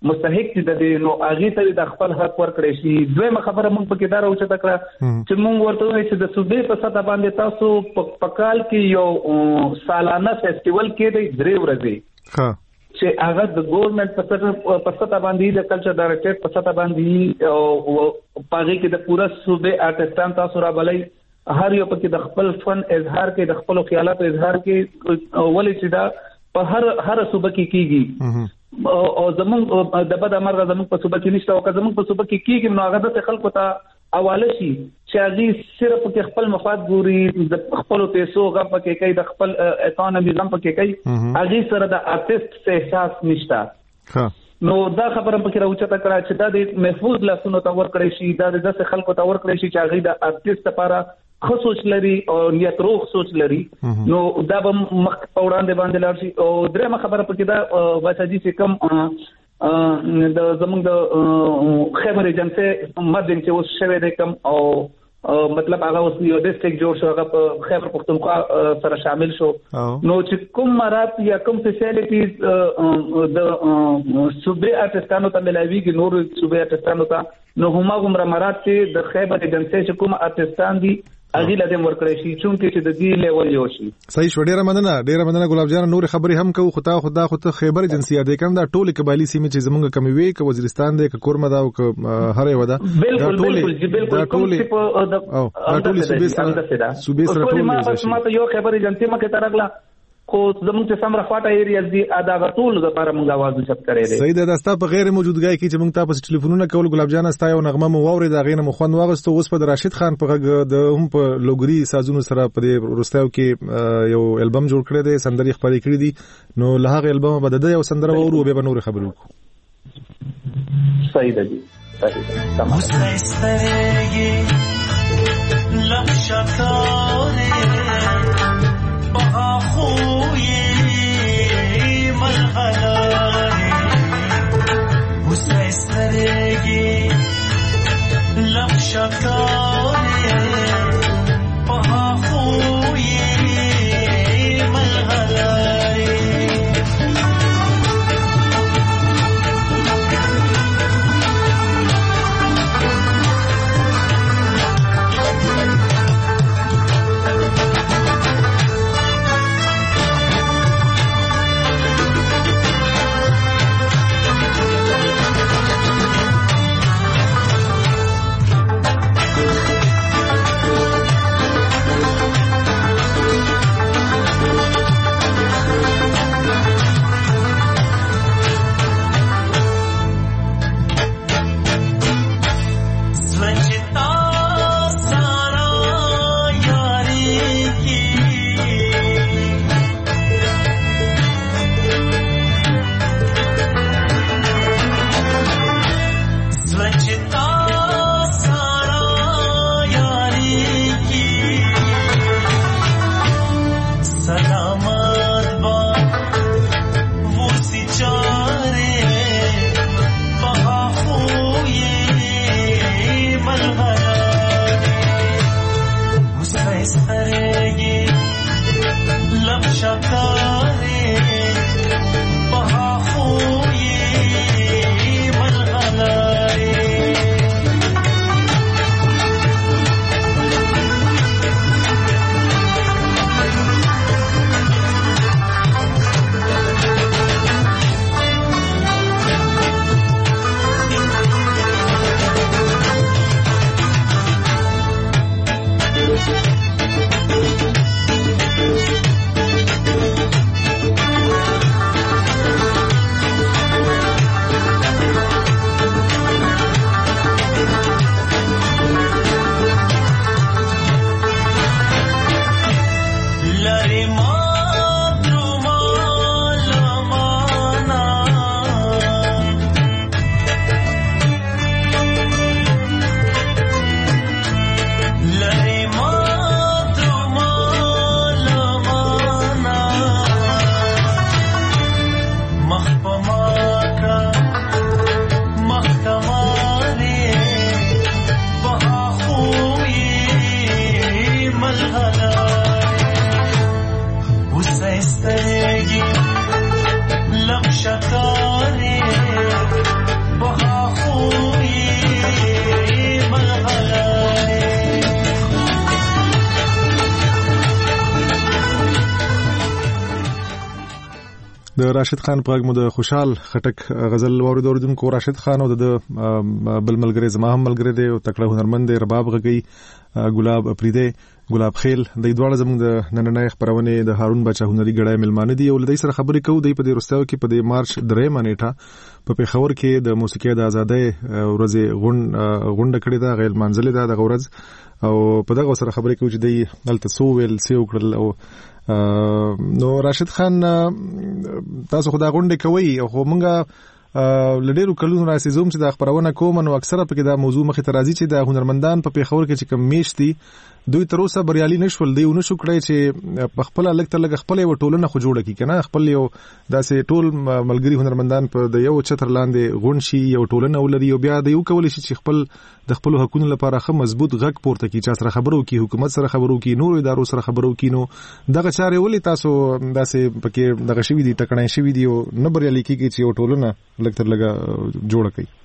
مستحق دي د نو اغه ته د خپل حق ورکړي شي. دویمه خبره موږ پکې دا راوچته کړه چې موږ ورته وایو چې د صوبې په سطح باندې تاسو په کال کې یو سالانه فیسټیوال کې د درې ورځې ها چې هغه د ګورنمنت په سطح په سطح باندې د کلچر ډایریکټریټ په سطح باندې او پاره کې د پورا صوبې آرټستان تاسو را بلای هر یو پکې د خپل فن اظهار کې د خپل خیالاتو اظهار کې ولې چې دا په هر هر صوبه کې کیږي او زمون د بد امر زمون په صوبه کې نشته او که زمون په صوبه کې کیږي نو هغه د خلکو ته حواله شي چې هغه صرف په خپل مفاد ګوري د خپل پیسو غو په کې کوي د خپل اکانومي زم په کې کوي هغه سره د آرټیست څخه احساس نشته. نو دا خبره په کې راوچته کړه چې دا د محفوظ لاسونو ته ورکړی شي دا د داسې خلکو ته ورکړی شي چې هغه د آرټیست لپاره خو سوچ لري او نیت روغ سوچ لري نو دا به مخ په وړاندې باندې لاړ شي. او درېمه خبره په کې دا بچاجي چې کم د زمونږ د خیبر ایجنسي مدین چې اوس شوی دی کم او مطلب هغه اوس یو ډیسټریکټ جوړ شو هغه په خیبر پختونخوا سره شامل شو نو چې کوم مراد یا کوم فیسیلیټیز د صوبې آرټستانو ته ملاويږي نور صوبې آرټستانو ته نو هما کومه مراد چې د خیبر ایجنسي چې کوم آرټستان دي اغه لدې ورکړی شي چونکه چې د دې لیول یو شي. صحیح شو. ډیره مننه ډیره مننه ګلاب جان. نور خبرې هم کوو خدا خدا خو ته خیبر ایجنسی د کوم دا ټوله قبایلی سیمه چې زمونږ کمی وی ک وزیرستان دی ک کورمه دا او ک هر یو دا بالکل بالکل بالکل کوم چې په د ټوله صوبې سره صوبې سره ټوله ما ته یو خبر ایجنسی مکه ترغلا خو زموږ چې سم رخواټه ایریاز دي ادا غټول د لپاره موږ आवाज وشت کړی دی. صحیح ده. داستا په غیر موجودګۍ کې چې موږ تاسو ټلیفونونه کول ګلاب جان استا یو نغمه مو ووري دا غینه مخون واغستو اوس په راشد خان په غږ د هم په لوګری سازونو سره په روستاو کې یو البم جوړ کړی دی سندري خبرې کړې دي نو له هغه البم بده د یو سندره وورو به نور خبرو کو. صحیح ده دي صحیح ده تمام. خوی مرحلای مستسترگی لب شکاری پها خوی مرحلای د راشد خان په غږ مو د خوشحال خټک غزل واورید. اوریدونکو راشد خان او د بل ملګری زما هم ملګری دی او تکړه هنرمند دی، رباب غږی، ګلاب افریدی، ګلاب خیل، د دواړه زموږ د نننۍ خبرونه د هارون بچا هنري ګړای ملمانه دي او لدی سره خبرې کوو. د په دې رستاو کې په دې مارچ درېمه نیټه په پیښور کې د موسیقي د ازادۍ ورځ غونډه کړې ده، غیر منځلې ده د ورځ، او په دغه سره خبرې کوو چې د دلته سو ویل سی وکړل. او نو راشد خان تاسو خو دا غونډه کوي او خو مونږه لډیرو کلونو راځي زوم چې د خبرونه کوم نو اکثره پکې دا موضوع مخې ته راځي چې د هنرمندان په پیښور کې چې کم میشتي دوی تر اوسه بریالي نشول، دی ونه شو کړی چې په خپل لګ ته لګ خپل یو ټولنه خو جوړه کی کنه، خپل یو داسې ټول ملګری هنرمندان په د یو چتر لاندې غون شي، یو ټولنه ولري او بیا د یو کول شي چې خپل د خپل حقوقو لپاره خه مضبوط غږ پورته کی، چې سره خبرو کی، حکومت سره خبرو کی، نور ادارو سره خبرو کی. نو دغه چارې ولې تاسو داسې پکې دغه شوی دي ټکړای شوی دي او نه بریالي کیږي چې یو ټولنه لګ تر لګه جوړه کړي؟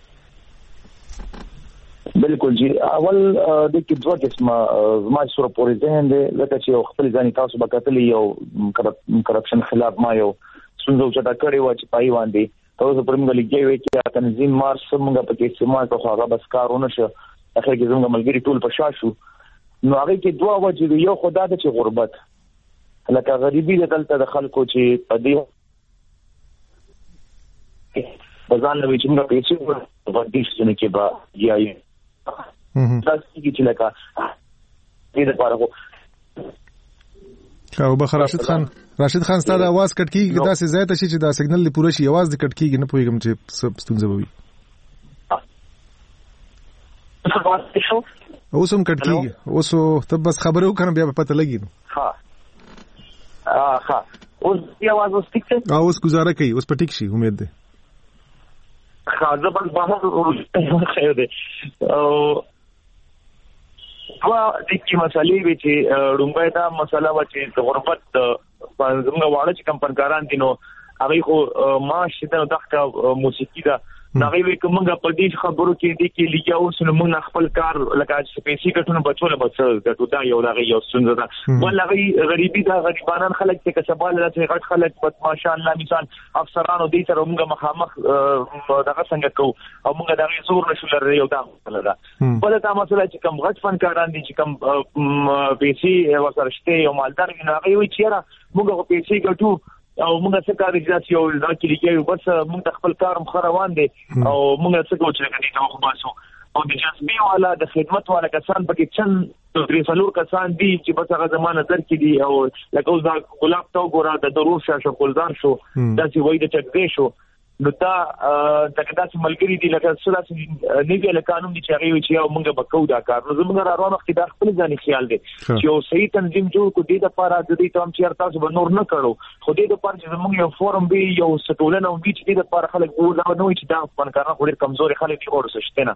بالکل جی، اول د کې دوه قسمه زما سره پورې ذهن دی، لکه چې خپل ځاني تاسو وکړلې یو کرپشن خلاف ما یو څنګه چې دا کړی و چې پای باندې تاسو پر موږ لګي وي چې تنظیم مارس موږ په کې استعمال کوو، هغه بس کارونه شو اخر کې زموږ ملګری ټول په شا شو. نو هغه کې دوه وجې دی، یو خدا د چې غربت لکه غریبي دلته د خلکو چې په دې بزان نوې چې موږ پیسې ورته څنګه کې با یایي تاسو کې چې لکه دې لپاره او بخیر راشد خان راشد خان ستاسو आवाज کټ کیږي، دا څه زیات شي چې دا سیګنل دی پوره شي، आवाज دې کټ کیږي، نه پوهیږم چې څه ستونزه وي. اوس هم کټ کیږي، اوس ته بس خبرې وکړم بیا په پته لګي. ها ها اوس دی आवाज اوس ټیک ده، اوس گزاره کوي، اوس په ټیک شي امید ده. خاصه بس بهر ورته خیر دی او وا د کی مسالې وی چې رومبای دا مسله و چې د غربت زموږ واړه چې کم فنکاران دي نو هغه خو معاش د دغه موسیقي دا نغوی وی کومه په دې خبرو کې دي کې لیکاو سن موږ خپل کار لکه چې پیسې کټونه بچول بچ کټو دا یو دا یو څنګه دا ولغه غریبي دا غریبانان خلک چې کسبال لته غټ خلک په ماشاء الله مثال افسرانو دې سره موږ مخامخ دغه څنګه کو او موږ دا زور نشو لري یو دا دا بل دا مسله چې کوم غټ فنکاران دي چې کوم پیسې وسره شته یو مالدار نه غوي چیرې موږ پیسې ګټو او موږ څه کار اجازه یو دا کې لیکي بس موږ خپل کار مخ روان دي او موږ څه کوو چې دې ته خو باسو او د جذبي والا د خدمت والا کسان پکې چند درې څلور کسان دي چې بس هغه زمانه در کې دي او لکه اوس دا ګلاب تو ګورا د ضرور شاشه کولدار شو دا چې وای د چکدې شو نو دا دغه داسې ملګری دي لکه څلاسي نیوی له قانون دي چې هغه وی چې یو موږ بکو دا کار نو زموږ راروان وخت دا خپل ځاني خیال دي چې یو صحیح تنظیم جوړ کو دي د پاره د دې تام چې تاسو به نور نه کړو خو دې د پاره چې زموږ یو فورم به یو سټولنه او چې دې د پاره خلک وو دا نو چې دا فنکاران خو ډېر کمزوري خلک دي ورسره شته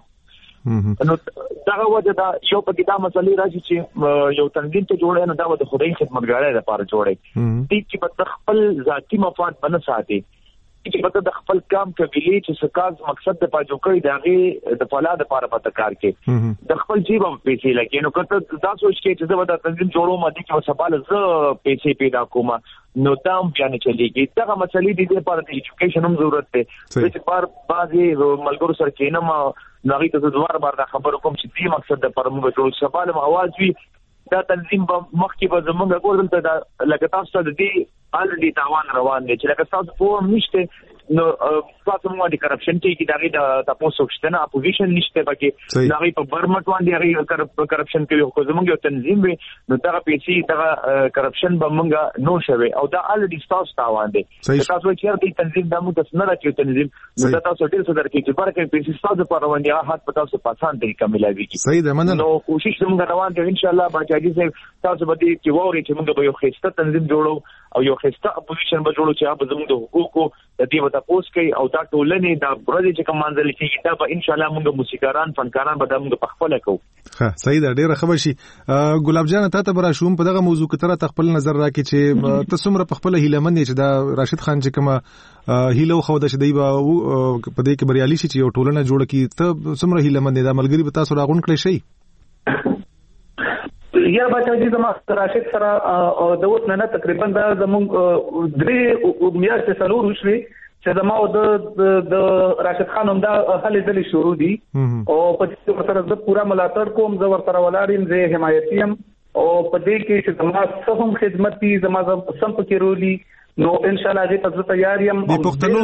نه نو دا وجه دا یو په دې دا مسلې راځي چې یو تنظیم ته جوړه نه دا د خدای خدمتګارۍ لپاره جوړه دي چې په خپل ذاتی مفاد باندې ساتي چې په د خپل کام قبيله چې سکاز مقصد د پاجو کوي دغه د فولاد لپاره پته کار کوي د خپل جیب په پیسې لګي نو کته دا سوچ کې چې زه د تنظیم جوړوم دي چې سبال ز پیسې پیدا کوم نو تام بیان چلیږي دا مسلې دي لپاره د ایجوکیشن هم ضرورت دی چې پر بعضي ملګرو سره کینم نغې ته دوار بار دا خبرو کوم چې دې مقصد د پر موږ جوړ سبال اواز وی دا تنظیم په مخ کې به زمونږ ګورل ته دا لکه تاسو د دې الډي تاوان روان دي چې لکه تاسو په نشته نو تاسو موږ د کرپشن کې دغه د تاسو شته نه اپوزیشن نشته پکې دغه په برمټ باندې هغه کرپشن کوي خو زمونږ یو تنظیم وي نو دا پیسې دغه کرپشن به موږ نو شوي او دا الډي تاسو تاوان دي تاسو چې دې تنظیم د موږ نه راکې تنظیم نو تاسو ډیر څه درکې چې فرق پیسې تاسو په روان دي حق په تاسو په آسان طریقه ملایوي صحیح ده مننه نو کوشش موږ روان دي ان شاء الله باجاجي تاسو به دې چې ووري چې موږ به یو خسته تنظیم جوړو او یو خسته اپوزیشن به جوړو چې هغه زموږ د حقوقو د دې وته پوس کوي او دا ټولنې دا برځي چې کوم منځل کې دا به ان شاء الله موږ موسیقاران فنکاران به موږ په خپل کوو. ها صحیح ده ډیره خبر شي. ګلاب جان ته ته برا شوم په دغه موضوع کې تر خپل نظر راکې چې ته څومره په خپل هیلمن چې دا راشد خان چې کومه هیلو خو د شدی به په دې کې بریالي شي چې یو ټولنه جوړ کی ته څومره هیلمن دا ملګری به تاسو راغون کړی شي یا بچی زما راشد سره د اوس نه تقریبا دا زموږ درې میاشتې څلور وشوي چې زما د د راشد خان هم دا هلې ځلې شروع دي او په دې سره زه پورا ملاتړ کوم، زه ورسره ولاړ یم، زه حمایتي یم او په دې کې چې زما څه هم خدمت دي زما سم پکې رولي نو ان شاء الله دې ته تیار یم. د پښتنو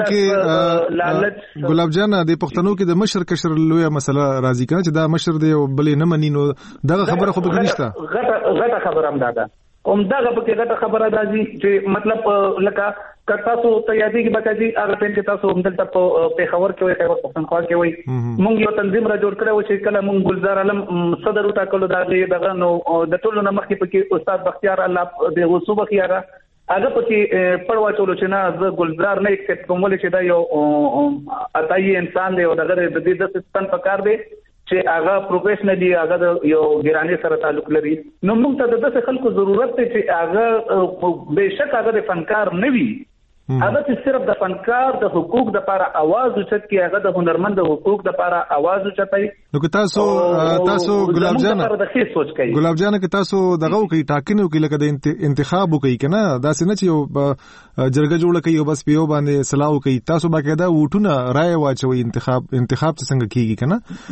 کې ګلاب جان د پښتنو کې د مشر کشر لویه مسله راځي کنه چې دا مشر دی او بلې نه مني، نو دغه خبره خو به نشته. غټه غټه خبره هم ده کوم دغه په کې غټه خبره راځي چې مطلب لکه کتا سو تیاری کې بچی هغه ټیم کې تاسو هم دلته په پیښور کې وي، خیبر پختونخوا کې وي، مونږ یو تنظیم را جوړ کړو چې کله مونږ ګلزار علم صدر وټاکلو دغه نو د ټولو نه مخکې پکې استاد بختیار الله د وسو بخیاره هغه پکې پړوا چولو چې نه زه ګلزار نه اکسپټ کوم چې دا یو اتای انسان دی او دغه د دې د سیستم په کار دی چې هغه پروفیشنلی هغه یو ګرانی سره تعلق لري. نو موږ ته د داسې خلکو ضرورت دی چې هغه بهشک هغه د فنکار نه وي، هغه چې صرف د فنکار د حقوق د لپاره आवाज اوچت کی، هغه د هنرمند د حقوق د لپاره आवाज اوچتای. نو که تاسو تاسو ګلاب جان ګلاب جان که تاسو دغه کوي ټاکنه کوي لکه د انتخاب کوي کنه دا څنګه چې یو جرګه جوړه کوي او بس پیو باندې سلاو کوي، تاسو باقاعده وټونه رائے واچوي انتخاب انتخاب څنګه کیږي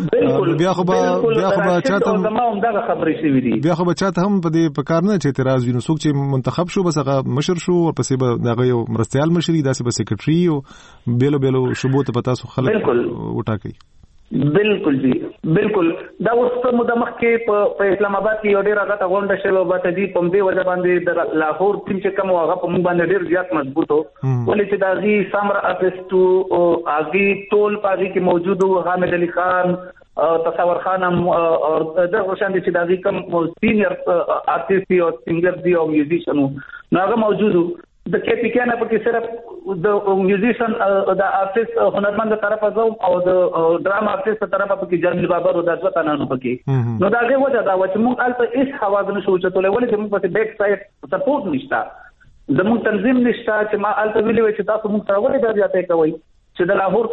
کنه بیا خو بیا خو چاته ما هم دغه خبرې شوې دي بیا خو چاته هم په دې په کار نه چې اعتراض ویني څوک چې منتخب شو بس هغه مشر شو او پسې به دغه یو مرستيال مشري داسې به سیکریټري او بیلو بیلو شبو ته پتا سو خلک وټاکي. بالکل جی بالکل دا اوس په مدمخ کې په اسلام آباد کې یو ډیر هغه غونډه شوه به دې په دې وجه باندې د لاهور ټیم چې کوم هغه په موږ باندې ډیر زیات مضبوط وو، ولې چې دا غي سامرا ارتستو او اغي ټول پاږي کې موجود وو، حامد علي خان تصور خان او د روشن دي چې دا غي کوم سینیئر ارتست او سنگر دی او میوزیشن نو هغه موجود وو. د کې پی کې نه پکې صرف د میوزیشن د ارتست هنرمند طرفه زو او د ډراما ارتست طرفه پکې جمیل بابر او د ځوتا نه پکې نو دا غي وجه دا و چې موږ البته هیڅ حواس نه شو چتولې ولې چې موږ په بیک سایډ سپورټ نشته، زموږ تنظیم نشته چې ما البته ویلې چې تاسو موږ سره ولې درځاتې کوي چې د لاهور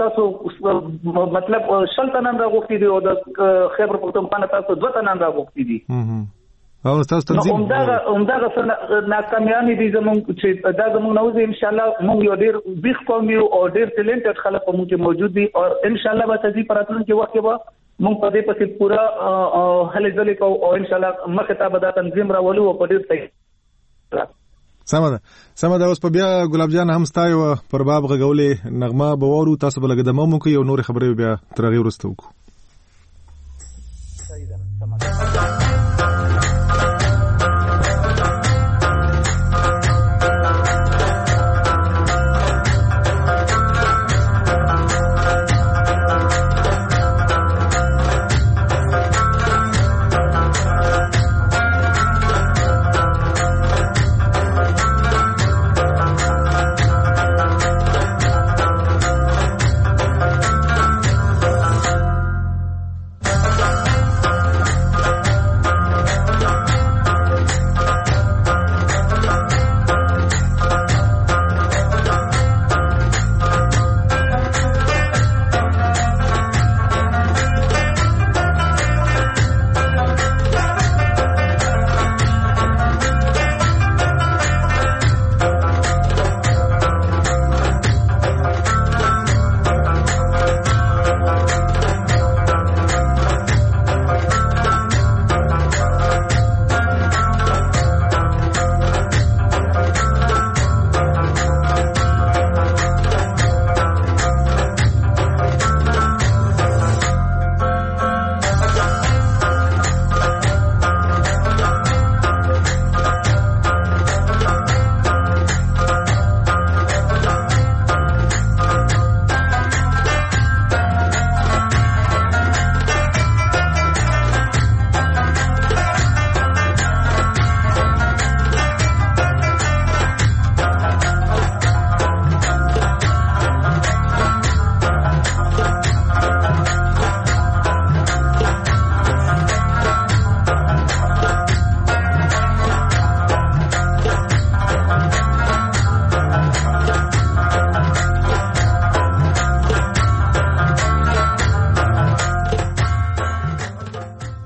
تاسو مطلب شلتنان راغوښتي دي او د خیبر پختونخوا تاسو ځوتا راغوښتي دي او تاسو تنظیم همدغه همدغه ناکامیانې دي زموږ چې دا زموږ نوځي ان شاء الله موږ یو ډیر بیخ قوم یو او ډیر ټیلنټډ خلک موږ کې موجود دي او ان شاء الله به تاسو په راتلونکي وخت کې به موږ په دې پسې پورا هلې ځلې کوو او ان شاء الله مخه ته به دا تنظیم راولو او په ډیر صحیح سمه ده سمه ده. اوس په بیا ګلاب جان هم ستایو پر باب غولې نغمه بوورو تاسو بل قدمه مو کوي او نور خبرې بیا ترغه ورستو کو. صحیح ده سمه ده.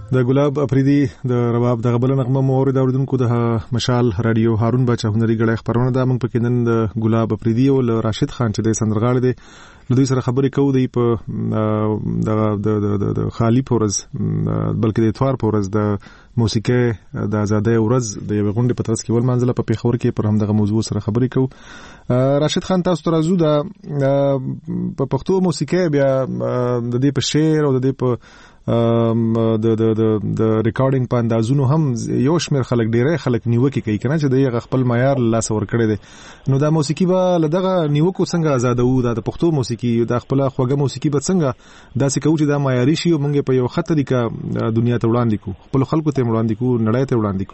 د ګلاب افریدي د رباب د غبل نغمه موري د اوردونکو د مشال رادیو هارون بچا هنري غړې خبرونه د موږ پکې نن د ګلاب افریدي او راشد خان چې د سندرغاړي دی د دوی سره خبرې کوو دی په د د د خالی پورز بلکې د اتوار پورز د موسیقي د آزادۍ ورځ د یو غونډې په ترڅ کې ول منځله په پیښور کې پر هم دغه موضوع سره خبرې کوو. راشد خان تاسو ته راځو د په پښتو موسیقي بیا د دې په شعر او د دې په د د د د ریکارډینګ په اندازونو هم یو شمېر خلک ډېری خلک نیوکې کوي کنه چې د خپل معیار لاس ور کړی دی نو دا موسیقي به لدغه نیوکو څنګه آزادو د پښتو موسیقي د خپل خوږه موسیقي به څنګه داسې کوو چې دا معیاري شي او موږ په یو خط طریقه دنیا ته وړاندې کوو خپل خلکو ته وړاندې کوو نړۍ ته وړاندې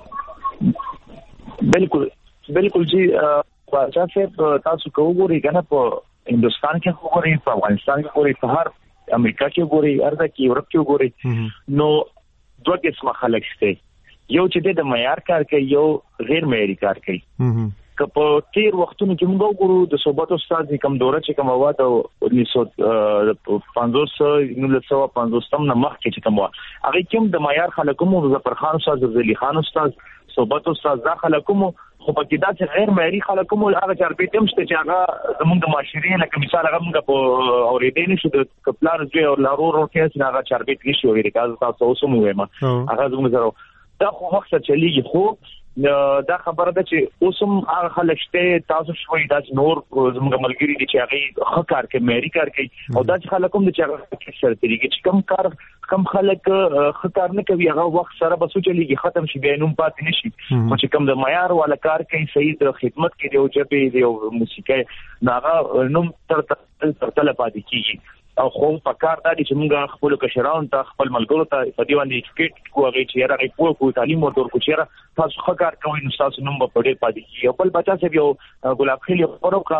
کوو. بالکل بالکل جی پاچا صاحب تاسو کوو کنه په هندستان کې وګورئ په افغانستان کې وګورئ په هر امریکا کې وګورئ اردا کې یورپ کې وګورئ نو دوه قسمه خلک شته یو چې د معیار کار کوي یو غیر معیاري کار کوي. که په تیر وختونو کې موږ وګورو د صحبت استاد کوم دوره چې کوم واد او انیس سو پنځوس نو له سو پنځوس تم نه مخکې چې کوم هغه کوم د معیار خلکو مو ظفر خان استاد زلی خان استاد صحبت استاد دا خلکو مو خو په کې دا چې غیر معیاري خلکو مو هغه چارپېټ هم شته چې هغه زموږ د معاشري لکه مثال هغه موږ په اورېدنې شو د کپلار زوی او لارو روکه چې هغه چارپېټ نشي اورېدل تاسو اوس مو وایم هغه زموږ سره دا خو وخت چلیږي خو دا خبره ده چې اوسم هغه خلک شته تاسو شوي دا نور زموږ ملګری دي چې هغه ښه کار کوي معیاري کار کوي او دا چې خلک هم چې هغه سره طریقې چې کم کار کم خلک ښه کار نه کوي هغه وخت سره به سوچلېږي ختم شي بیا نوم پاتې نشي خو چې کم د معیار والا کار کوي صحیح د خدمت کې دی او چې دی او موسیقي هغه نوم تر تر تل پاتې کیږي او خو په کار دا چې موږ خپل کشران ته خپل ملګرو ته په دې باندې ټیکټ کوو چې راغی په کو تعلیم ورته کو چې تاسو ښه کار کوئ نو تاسو نوم په دې پاتې کیږي او بل بچا چې یو ګلاب خیل پروکا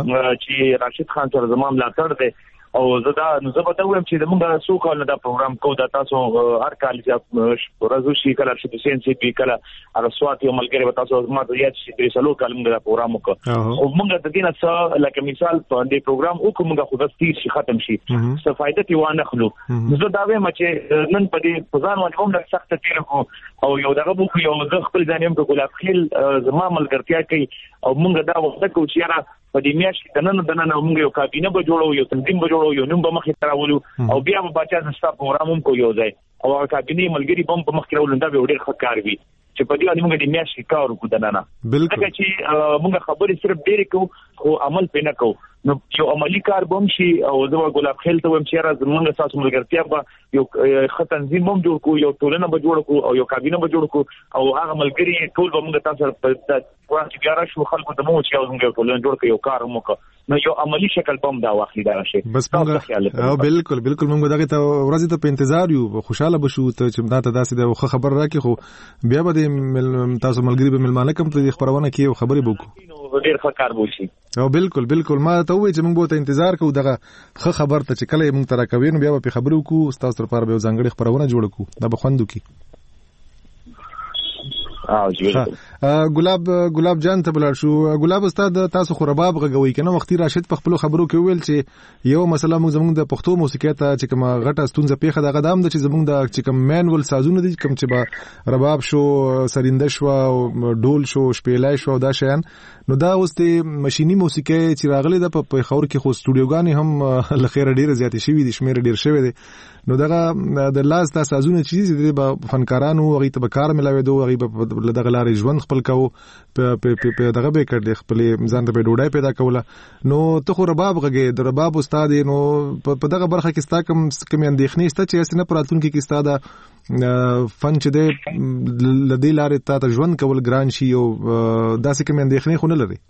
چې راشد خان سره زمام لا کړ دې او زدا نو زه به دا وایم چې موږ څو کال دا پروګرام کوو دا تاسو هر کال چې ورځو شي کله چې حسین سي پی کله هغه سوات یو ملګری به تاسو ما ته یاد شي چې څلور کال موږ دا پروګرام وکړو او موږ د دې نه څه لکه مثال په دې پروګرام وکړو موږ خو د ستیر شي ختم شي څه فائدہ تی وانه خلو زه دا وایم چې نن په دې پزان باندې هم د سخت تیر کو او یو دغه بو یو د خپل ځانیم په ګلاب خیل زما ملګرتیا کوي او موږ دا وخت کوو چې را په دې میاشت کې دنه دنه موږ یو کابینه به جوړو یو تنظیم به جوړو یو نوم به مخې ته راولو او بیا به بچا نستا پروګرام هم کو یو ځای او هغه کابینه ملګری بم په مخ کې راولنده به ډېر ښه کار وي چې په دې باندې موږ د میاشت کار وکړو دنه بالکل چې موږ خبرې صرف ډېر کوو خو عمل پې نه کوو نو یو عملی کار بم شي او زما ګلاب خیل ته ویم چې راز موږ تاسو ملګرتیا به یو ښه تنظیم هم جوړ کو یو ټولنه به جوړ کو او یو کابینه به جوړ کو او هغه ملګری ټول به موږ تاسو په ورته بیا راشو خلکو ته مو چې یو موږ ټولنه جوړ کړو یو کار مو کو نو یو عملی شکل بم دا واخلي دا شي بس موږ او بالکل بالکل موږ دغه ته ورځ ته په انتظار یو خوشاله بشو ته چې دا ته داسې د خبر راکې خو بیا به تاسو ملګری به ملمانه کوم ته خبرونه کې خبرې وکړو ډیر ښه کار وشي او بالکل بالکل ما ته وې چې موږ به ته انتظار کوو دغه ښه خبر ته چې کله موږ ترا کوي نو بیا به خبرو کوو تاسو لپاره به ځانګړي خبرونه جوړ کوو دا به خوندو کی او جوړ ګلاب ګلاب جان ته بلل شو ګلاب استاد تاسو خو رباب غوي کنه وختي راشد په خپل خبرو کې ویل چې یو مسله موږ زموږ د پښتو موسیقي ته چې کومه غټه ستونزه پیښه دغه دام د چې زموږ د چې کوم مینول سازونه دي کوم چې با رباب شو سرینده شو او ډول شو شپېلای شو دا شیان نو دا اوس د ماشيني موسیقي چې راغلي د په خور کې خو سټوډیوګانې هم لخيره ډیره زیاتې شوې دي شمیر ډیر شوې دي نو دغه د لاس د سازونه چې د فنکارانو غي ته به کار ملاوي دوه غي په دغه لارې ژوند خپل کوو په په دغه به کړل خپل ځان ته به ډوډۍ پیدا کوله نو ته خو رباب غږی د رباب استاد نو په دغه برخه کې ستا کوم کوم اندېښنې ستا چې اسنه پراتون کې ستا د فن چې د لدی لارې ته ژوند کول ګران شي او داسې کوم اندېښنې خو نه لري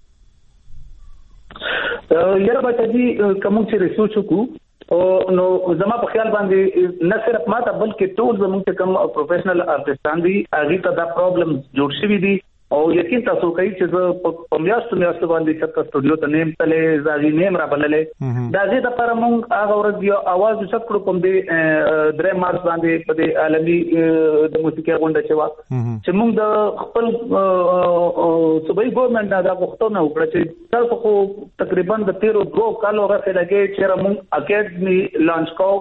یاره بچا جی کوم چې ریسرچ وکړو او نو زما په خیال باندې نه صرف ما ته بلکې ټول زموږ کوم پروفیشنل آرټستان دي هغه ته دا پرابلم جوړ شوی دي او یقین تاسو کوي چې په میاشتو میاشتو باندې چې تاسو سټوډیو ته نیم تلې زاغي نیم را بللې دا دې د پر موږ هغه ورځ یو आवाज وشت کړو کوم دې درې مارچ باندې په دې عالمي د موسیقي غونډه چې وا چې موږ د خپل صوبایي ګورنمنت دا غوښتنه وکړه چې تاسو خو تقریبا د تیرو دوه کالو راځي لګي چې موږ اکیډمي لانچ کوو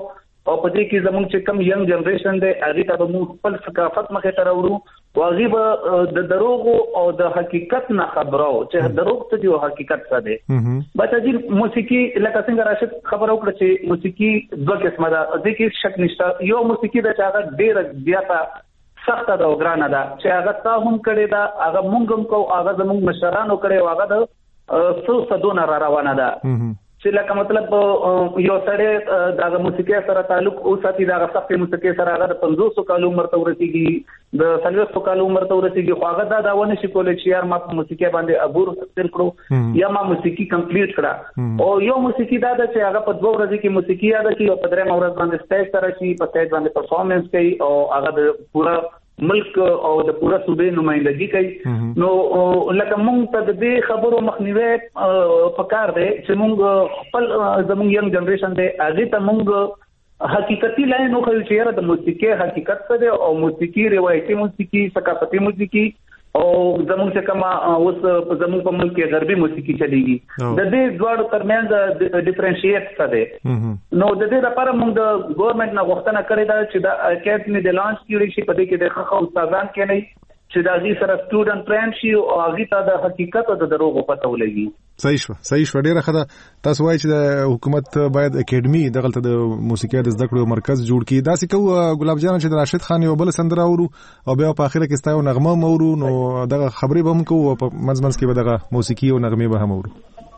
او په دې کې زموږ چې کم ینګ جنریشن دی هغه ته موږ خپل ثقافت مخې ته راوړو او هغه د دروغ او د حقیقت نه خبرو چې دروغ ته دی او حقیقت څه دی. بچا جی موسیقي لکه څنګه راشد خبرو کړ چې موسیقي دوه قسمه ده، د کې شک نشته. یو موسیقي د چاغه ډېر زیاته سخته ده او ګرانه ده چې هغه تا هم کړی ده، هغه مونږ هم کو، هغه زموږ مشرانو کړی، هغه د څو صدونه را روانه ده چې لکه مطلب یو سړی دغه موسیقي سره تعلق اوساتي، دغه سختې موسیقي سره هغه د پنځوس کالو عمر ته ورسیږي، د څلوېښت کالو عمر ته ورسیږي، خو هغه دا دعوه نشي کولی چې یار ما په موسیقي باندې عبور حاصل کړو یا ما موسیقي کمپلیټ کړه. او یو موسیقي دا ده چې هغه په دوه ورځې کې موسیقي یاد کړي او په درېیمه ورځ باندې سټیج سره شي، په سټیج باندې پرفارمنس کوي او هغه د پورا ملک او د پورا صوبې نمائندګي کوي. نو لکه مونږ ته د دې خبرو مخنیوي پکار دی چې مونږ خپل زموږ ینګ جنریشن دی هغه ته مونږ حقیقتي لاین نو خو چې د موسیقي حقیقت څه دی او موسیقي روایتي موسیقي ثقافتي موسیقي او زموږ څخه کما اوس زموږ په ملک کې غربي موسیقي چلیږي، د دې دوه ترمنځ ډیفرنشیټ څه دی. نو د دې لپاره موږ د ګورنمنت نه غوښتنه کړې ده چې د اکیډمي د لانچ کړي شي، په دې کې د ښه استادان کې نه چې د هغه سره سټوډنټ ټرین شي او هغه ته د حقیقت او د دروغ پته ولګي. صحیح شو صحیح شو ډیره ښه ده. تاسو وایي چې د حکومت باید اکیډمي دغلته د موسیقي د زده کړو مرکز جوړ کړي. دا څه کو ګلاب جان چې د راشد خان یو بل سندره اورو او بیا په اخر کې ستایو نغمه مورو، نو دغه خبرې به هم کوو او په منځ منځ کې به دغه موسیقي او نغمه به هم اورو.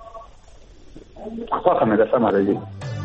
خو هم ده سم راځي.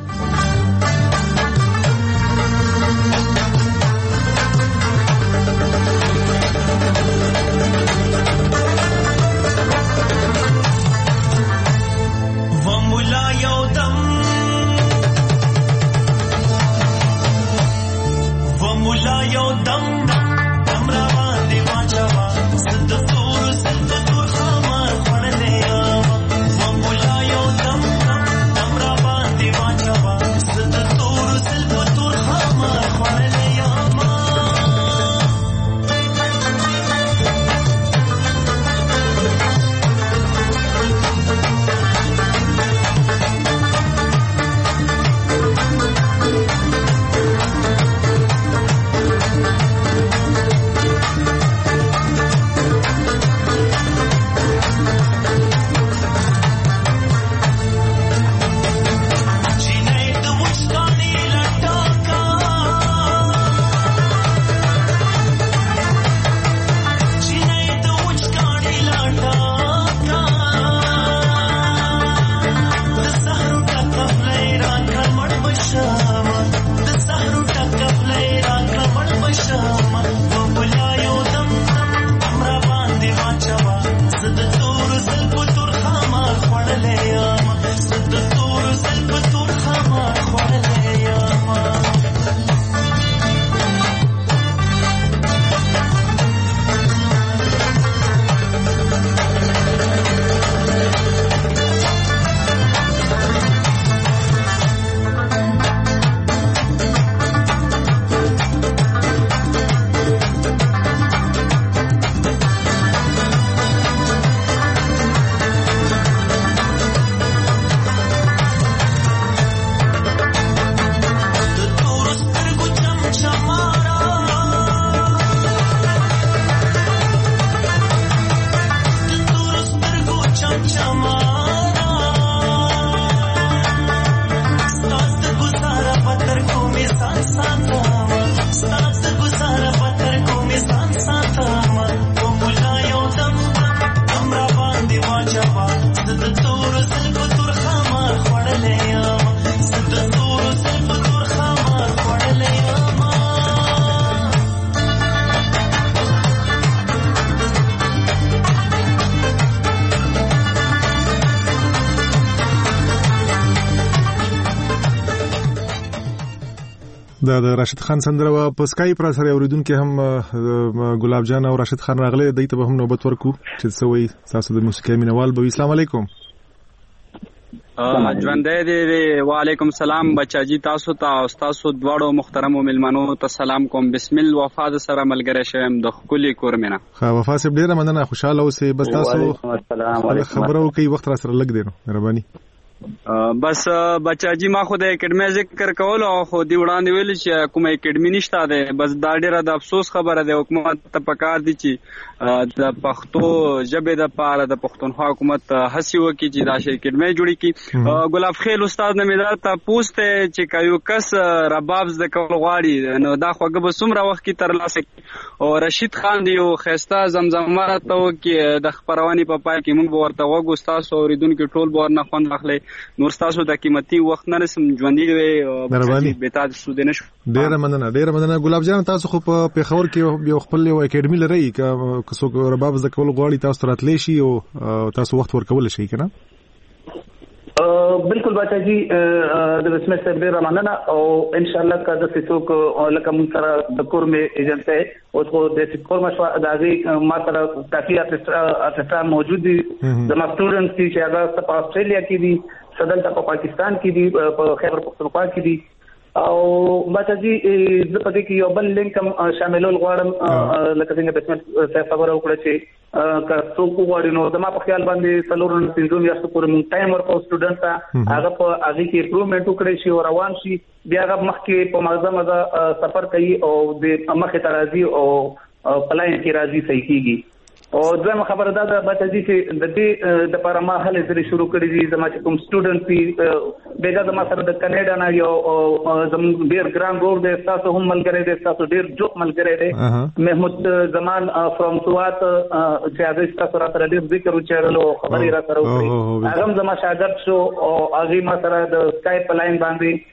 دا د راشد خان سندره په اسکایپ را سره اوریدونکو هم ګلاب جان او راشد خان راغله، دایته به هم نوبت ورکو چې سوي تاسو د موسیقي مینوال به. اسلام علیکم. ژوندې دی. وعلیکم السلام بچا جی، تاسو ته او تاسو دواړو محترمو ملمنو ته سلام کوم. بسم الله وفا د سره ملګری شوم د خولي کورمنه. ها وفا سب ډیره مننه، خوشاله اوسئ. بس تاسو خبرو کوي وخت را سره لګ دی نو مهرباني. بس بچاجي ما خو د اکیډمي ذکر کول او خو دی وړاندې ویل چې کومه اکیډمي نشته ده بس دا ډیره د افسوس خبره ده حکومت ته پکار دي چې د پښتو ژبې د پاره د پښتونخوا حکومت هڅه وکړي چې دا شي اکیډمي جوړي کی ګلاب خیل استاد نمیدار ته پوښتنه چې کایو کس رباب د کول غواړي نو دا خوګه به څومره وخت کې تر لاسه او رشید خان دی او خسته زمزمه راته کې د خبرونې په پای کې موږ ورته وګو تاسو اوریدونکو ټول بور نه خوند اخلي نور تاسو د قیمتي وخت نه سم ژوندۍ وي او به تاسو سود نه شو ډیر مننه ډیر مننه ګلاب جان تاسو خو په پیښور کې یو خپل یو اکیډمي لري که څوک رباب زده کول غواړي تاسو راتلی شي او تاسو وخت ورکول شي کنه بالکل باچا جی د بسمه سره ډیر مننه او ان شاء الله که د څوک لکه مون سره د کور مې ایجنټ ہے اوس خو د کور مشوا دغه ما سره کافي ارتسان موجود دي د ما سټوډنټس چې هغه په استرالیا کې دي صدلته په پاکستان کې دي په خیبر پختونخوا کې دي او باچا جی زه په دې کې یو بل لینک هم شاملول غواړم لکه څنګه بسمه سره خبره وکړه چې که څوک غواړي نو زما په خیال باندې څلور نه پنځه میاشتې پورې مونږ ټایم ورکو سټوډنټ ته هغه په هغه کې امپروومنت وکړي شي او روان شي بیا هغه مخکې په مغزه مزه سفر کوي او د مخې ته راځي او پلاین کې راځي صحیح کیږي او دغه خبره ده د بچی چې د دې د لپاره ما هله زری شروع کړی دي زما چې کوم سټوډنټ پی بیګا زما سره د کینیډا نه یو زم ډیر ګران ګور دی تاسو هم ملګری دی تاسو ډیر جوک ملګری دی محمود زمان فرام سوات چې هغه تاسو را سره ډیر ذکر وچړلو خبري را سره وکړي هغه زما شاګرد شو او هغه ما سره د سکایپ لاین باندې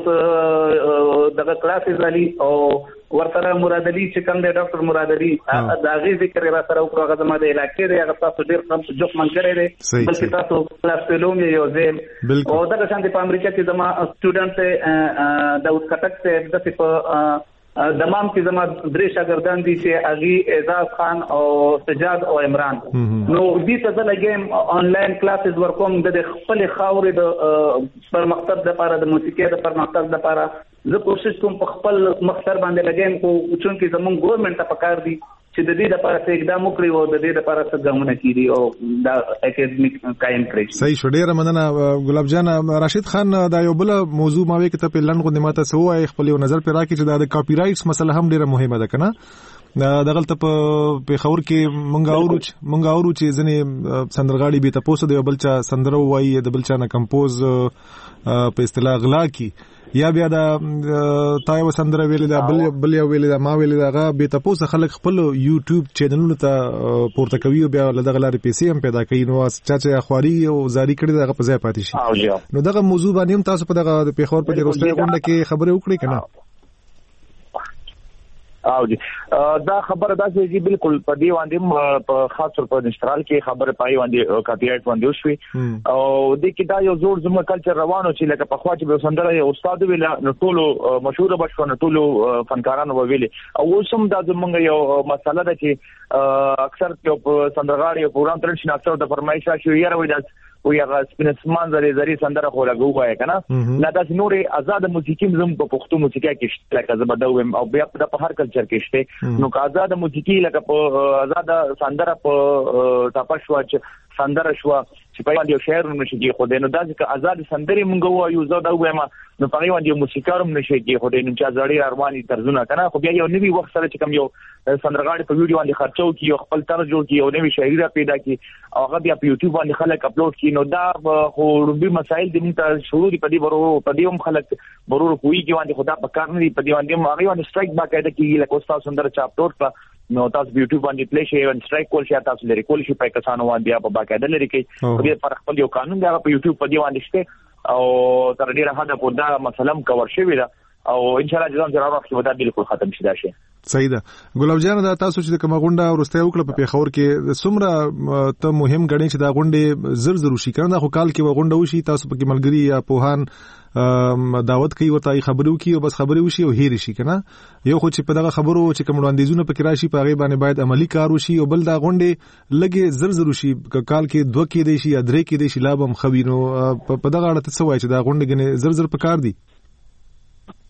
اوس دغه کلاسز علي او ورته مراد علي چې کوم دی ډاکټر مراد علي دا غي ذکر را سره وکړو هغه زما د علاقې دی هغه تاسو ډیر کم جوک منګره دی بلکې تاسو کلاس پلوم یو ځل او دا څنګه په امریکا کې زما سټوډنټ د اوس کټک ته د په دمام کې زما درې شاګردان دي چې اغي اعزاز خان او سجاد او عمران نو دې ته لګیم آنلاین کلاسز ورکوم د خپل خاورې د پرمختګ لپاره د موسیقي د پرمختګ لپاره زه کوشش کوم په خپل مختار باندې لګیم کو چې چې زموږ ګورنمنت ته پکار دي چې د دې لپاره څه اقدام وکړي او د دې لپاره څه ګامونه کړي او دا اکیډمیک قائم کړي. صحیح شو ډیره مننه ګلاب جان. راشد خان دا یو بل موضوع ما وی کته په لند غو ماته سوای خپل نظر پر راکې چې دا د کاپی رائټس مسله هم ډیره مهمه ده کنه د غلطه په پیښور کې مونږ اورو مونږ اورو چې ځنې سندرغاړي به تاسو د بل چا سندره وایي د بل چا نه کمپوز په اصطلاح غلا کی یا بیا دا تای وسندره ویل دا بل بل یو ویل دا ما ویل دا به تاسو خلک خپل یوټیوب چینلونو ته پورته کوي بیا لدغه لارې پیسې هم پیدا کوي نو چا چې اخواري او زاری کړی دغه په ځای پاتې شي نو دغه موضوع باندې هم تاسو په دغه پیښور په روسته غونډه کې خبرې وکړې کنه او جی دا خبره دا چې بالکل په دی باندې په خاص طور په نشترال کې خبره پای باندې کاپی رائټ باندې وشوي او د کې دا یو زور زموږ کلچر روانو چې لکه په خوا چې به سندره یو استاد ویل نو ټولو مشهور بشو نو ټولو فنکارانو ویل او اوسم دا زموږ یو مسله ده چې اکثر یو سندرغاړي یو پروګرام ترن شي اکثر د فرمایش شي یاره وای دا او یا سپینسمان زری زری سندره خو لګو وای کنه نه دا نورې آزاد موسیقي زم په پښتو موسیقي کې شته لکه زبردوم او بیا په هر کلچر کې شته نو که آزاد موسیقي لکه په آزاد سندره په تاسو چې سندره شو چې په یو شعر نشي کې خو دینو دا چې آزاد سندري مونږ وایو زه دا وایم نو په یو باندې موسیقارم نشي کې خو دینو چې ازړی ارماني طرزونه کنه خو بیا یو نوی وخت سره چې کوم یو سندرغاړي په ویډیو باندې خرچو کې یو خپل طرز جوړ کې یو نوی شاعري را پیدا کې او هغه بیا په یوټیوب باندې خلک اپلوډ کړي نو دا خو روبي مسائل د موږ شروع دي په دې ورو په دې هم خلک ورو کوی کې باندې خدا په کار نه دي په دې باندې هغه باندې سټرایک باقاعده کېږي لکه استاد سندره چا اپلوډ کړ نو تاسو یوټیوب باندې پلی شي او سټرایک کول شي تاسو لري کول شي په کسانو باندې په باقاعده لري کې په دې پر خپل یو قانون دی په یوټیوب په دې باندې شته او تر ډیره حد په دا مثلا کور شوی دا او ان شاء الله ځان جوړ راځي ودا بالکل ختم شي دا شي. صحیح ده ګلاب جان دا تاسو چې کومه غونډه ورسته وکړه په پیښور کې څومره ته مهم غړي چې دا غونډه زر زر شي کنه خو کال کې غونډه وشي تاسو په کې ملګری یا پوهان دعوت کوي ورته خبرو کوي او بس خبرې وشي او هیر شي کنه یو خو چې په دغه خبرو چې کوم وړاندیزونه پکې راشي په هغه باندې باید عملی کار وشي او بل دا غونډه لګي زر زر شي کال کې دوه کې دی شي یا درې کې دی شي لا به خبرینو په دغه اړه څه وایي چې دا غونډه غنه زر زر پکار دي.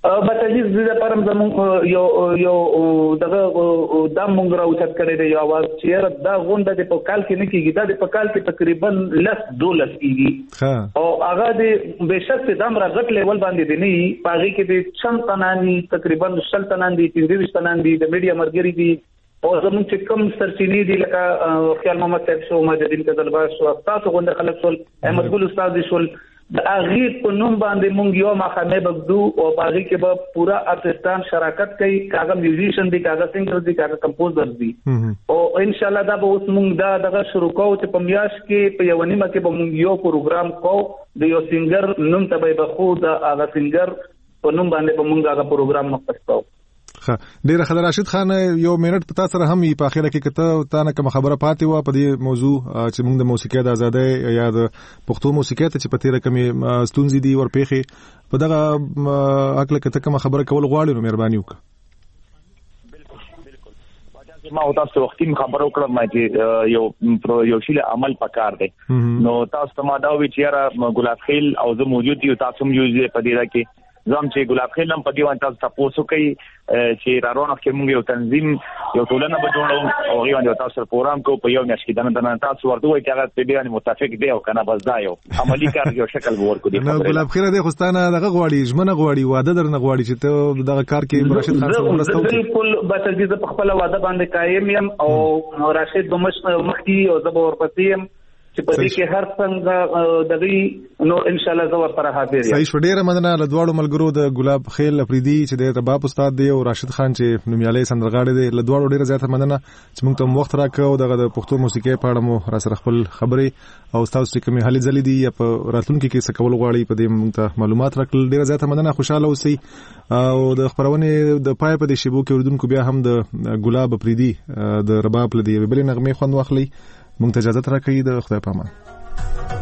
بچاجي د پرم زمون یو یو دغه د مونږ راوچت کړی دی یو आवाज چې دا غونډه د په کال کې نه کیږي دا د په کال کې تقریبا لس دولس کیږي او هغه د بهشت د امر غټ لیول باندې دی نه پاږي کې د چم تنانی تقریبا شل تنان دي پنځه تنان دي د میډیا مرګري دي او زمون چې کوم سرچینې دي لکه خیال محمد صاحب شو مجدین کذلباش او تاسو غونډه خلک شول احمد ګل استاد شول د اغیر په نوم باندې مونږ یو مخامه بغدو او باغی کې به پورا ارتستان شراکت کوي کاغه میوزیشن دي کاغه سنگر دي کاغه کمپوزر دي او ان شاء الله دا به اوس مونږ دا دغه شروع کوو چې په میاش کې په یو نیمه کې به مونږ یو پروګرام کوو د یو سنگر نوم ته به بخو د هغه سنگر په نوم باندې به مونږ هغه پروګرام مختص کوو. ها ډیر خلک راشد خان یو منټ پتا سره هم په اخره کې کته تا نه کوم خبره پاتې و په دې موضوع چې موږ د موسیقۍ د ازادۍ یا د پښتو موسیقۍ ته چې پته رقمي ستونزې دي ورپېخي په دغه عقل کته کوم خبره کول غواړي نو مهرباني وکړه. بالکل بالکل ما او تاسو وختي خبرو کړم چې یو یو شیله عمل پکار دی نو تاسو ته ما دا وی چې ګلاب خیل او زه موجود یو تاسو موجود په دې راکې زم چې ګلاب خیل هم په دې وانه تاسو کوي چې راروانه کې موږ یو تنظیم یو ټولنه به جوړو او غوښنه تاسو سره پروګرام کو په یو میاشت کې دنه دنه تاسو ورته وایي چې هغه په دې باندې متفق دی او کنه بس دا یو عملی کار یو شکل ورکو دی. نو ګلاب خیل دې خوستانه دغه غواړي ژمنه غواړي واده درنه غواړي چې ته دغه کار کې راشد خان سره مرسته وکړي. بالکل بس دې په خپل واده باندې قائم یم او راشد دمش مخکي او زبور پسیم چې په دې کې هر څنګه د دې نو ان شاء الله زه ورته حاضر یم. صحیح شډيره مننه له دواړو ملګرو د ګلاب خیل افریدي چې د رباب استاد دی او راشد خان چې نومیالي سندرغاړي دی له دواړو ډیره زیاته مننه چې موږ ته وخت راکړو دغه د پښتو موسیقۍ په اړه مو را سره خپل خبرې او تاسو چې کومه حالې ځلې دي یا په راتلونکي کې څه کول غواړي په دې موږ ته معلومات راکړل ډیره زیاته مننه خوشاله اوسئ او د خبرونه د پای په دې شیبو کې اردوونکو بیا هم د ګلاب افریدي د رباب لدی بلې نغمه خوند واخلي مونږ ته اجازه راکړئ د خدای په امان.